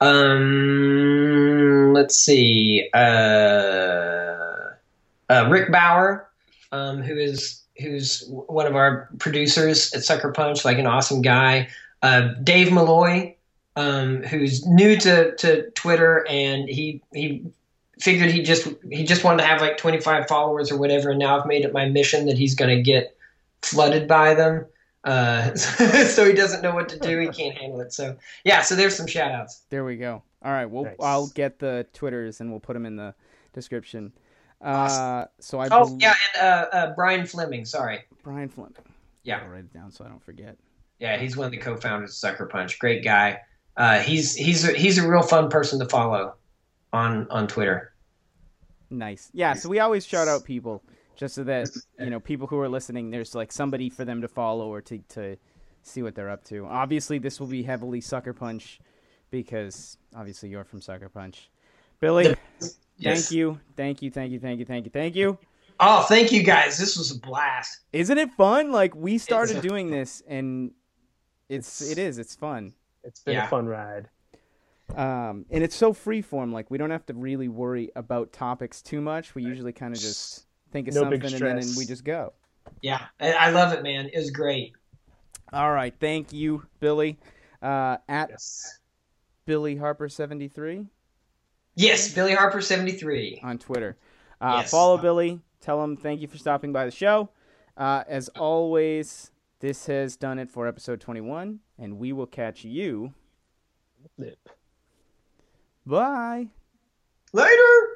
Um, let's see. Uh, uh, Rick Bauer, um, who is who's one of our producers at Sucker Punch, like an awesome guy. Uh, Dave Malloy, um, who's new to, to Twitter, and he he figured he just he just wanted to have like twenty-five followers or whatever, and now I've made it my mission that he's going to get flooded by them. Uh, so he doesn't know what to do. He can't handle it. So yeah, so there's some shout outs. There we go. All right. Well, Nice. I'll get the Twitters and we'll put them in the description. Uh, so I Oh bel- yeah, and uh, uh, Brian Fleming. Sorry. Brian Fleming. Yeah. I'll write it down so I don't forget. Yeah, he's one of the co-founders of Sucker Punch. Great guy. Uh, he's he's a, he's a real fun person to follow on on Twitter. Nice. Yeah. So we always shout out people just so that, you know, people who are listening, there's like somebody for them to follow or to, to see what they're up to. Obviously, this will be heavily Sucker Punch because obviously you're from Sucker Punch. Billy, Yes. thank you. Thank you. Thank you. Thank you. Thank you. Thank you. Oh, thank you guys. This was a blast. Isn't it fun? Like we started It's- doing this and it's, it is, it's fun. It's been Yeah. a fun ride. Um, and it's so freeform. Like we don't have to really worry about topics too much. We usually kind of just think of No something big and then stress. we just go. Yeah, I, I love it, man. It was great. All right, thank you, Billy. Uh, at Yes. Billy Harper seventy-three Yes, Billy Harper seventy-three. on Twitter. Uh, Yes. Follow Billy. Tell him thank you for stopping by the show. Uh, as always, this has done it for episode twenty-one, and we will catch you. Flip. Bye. Later.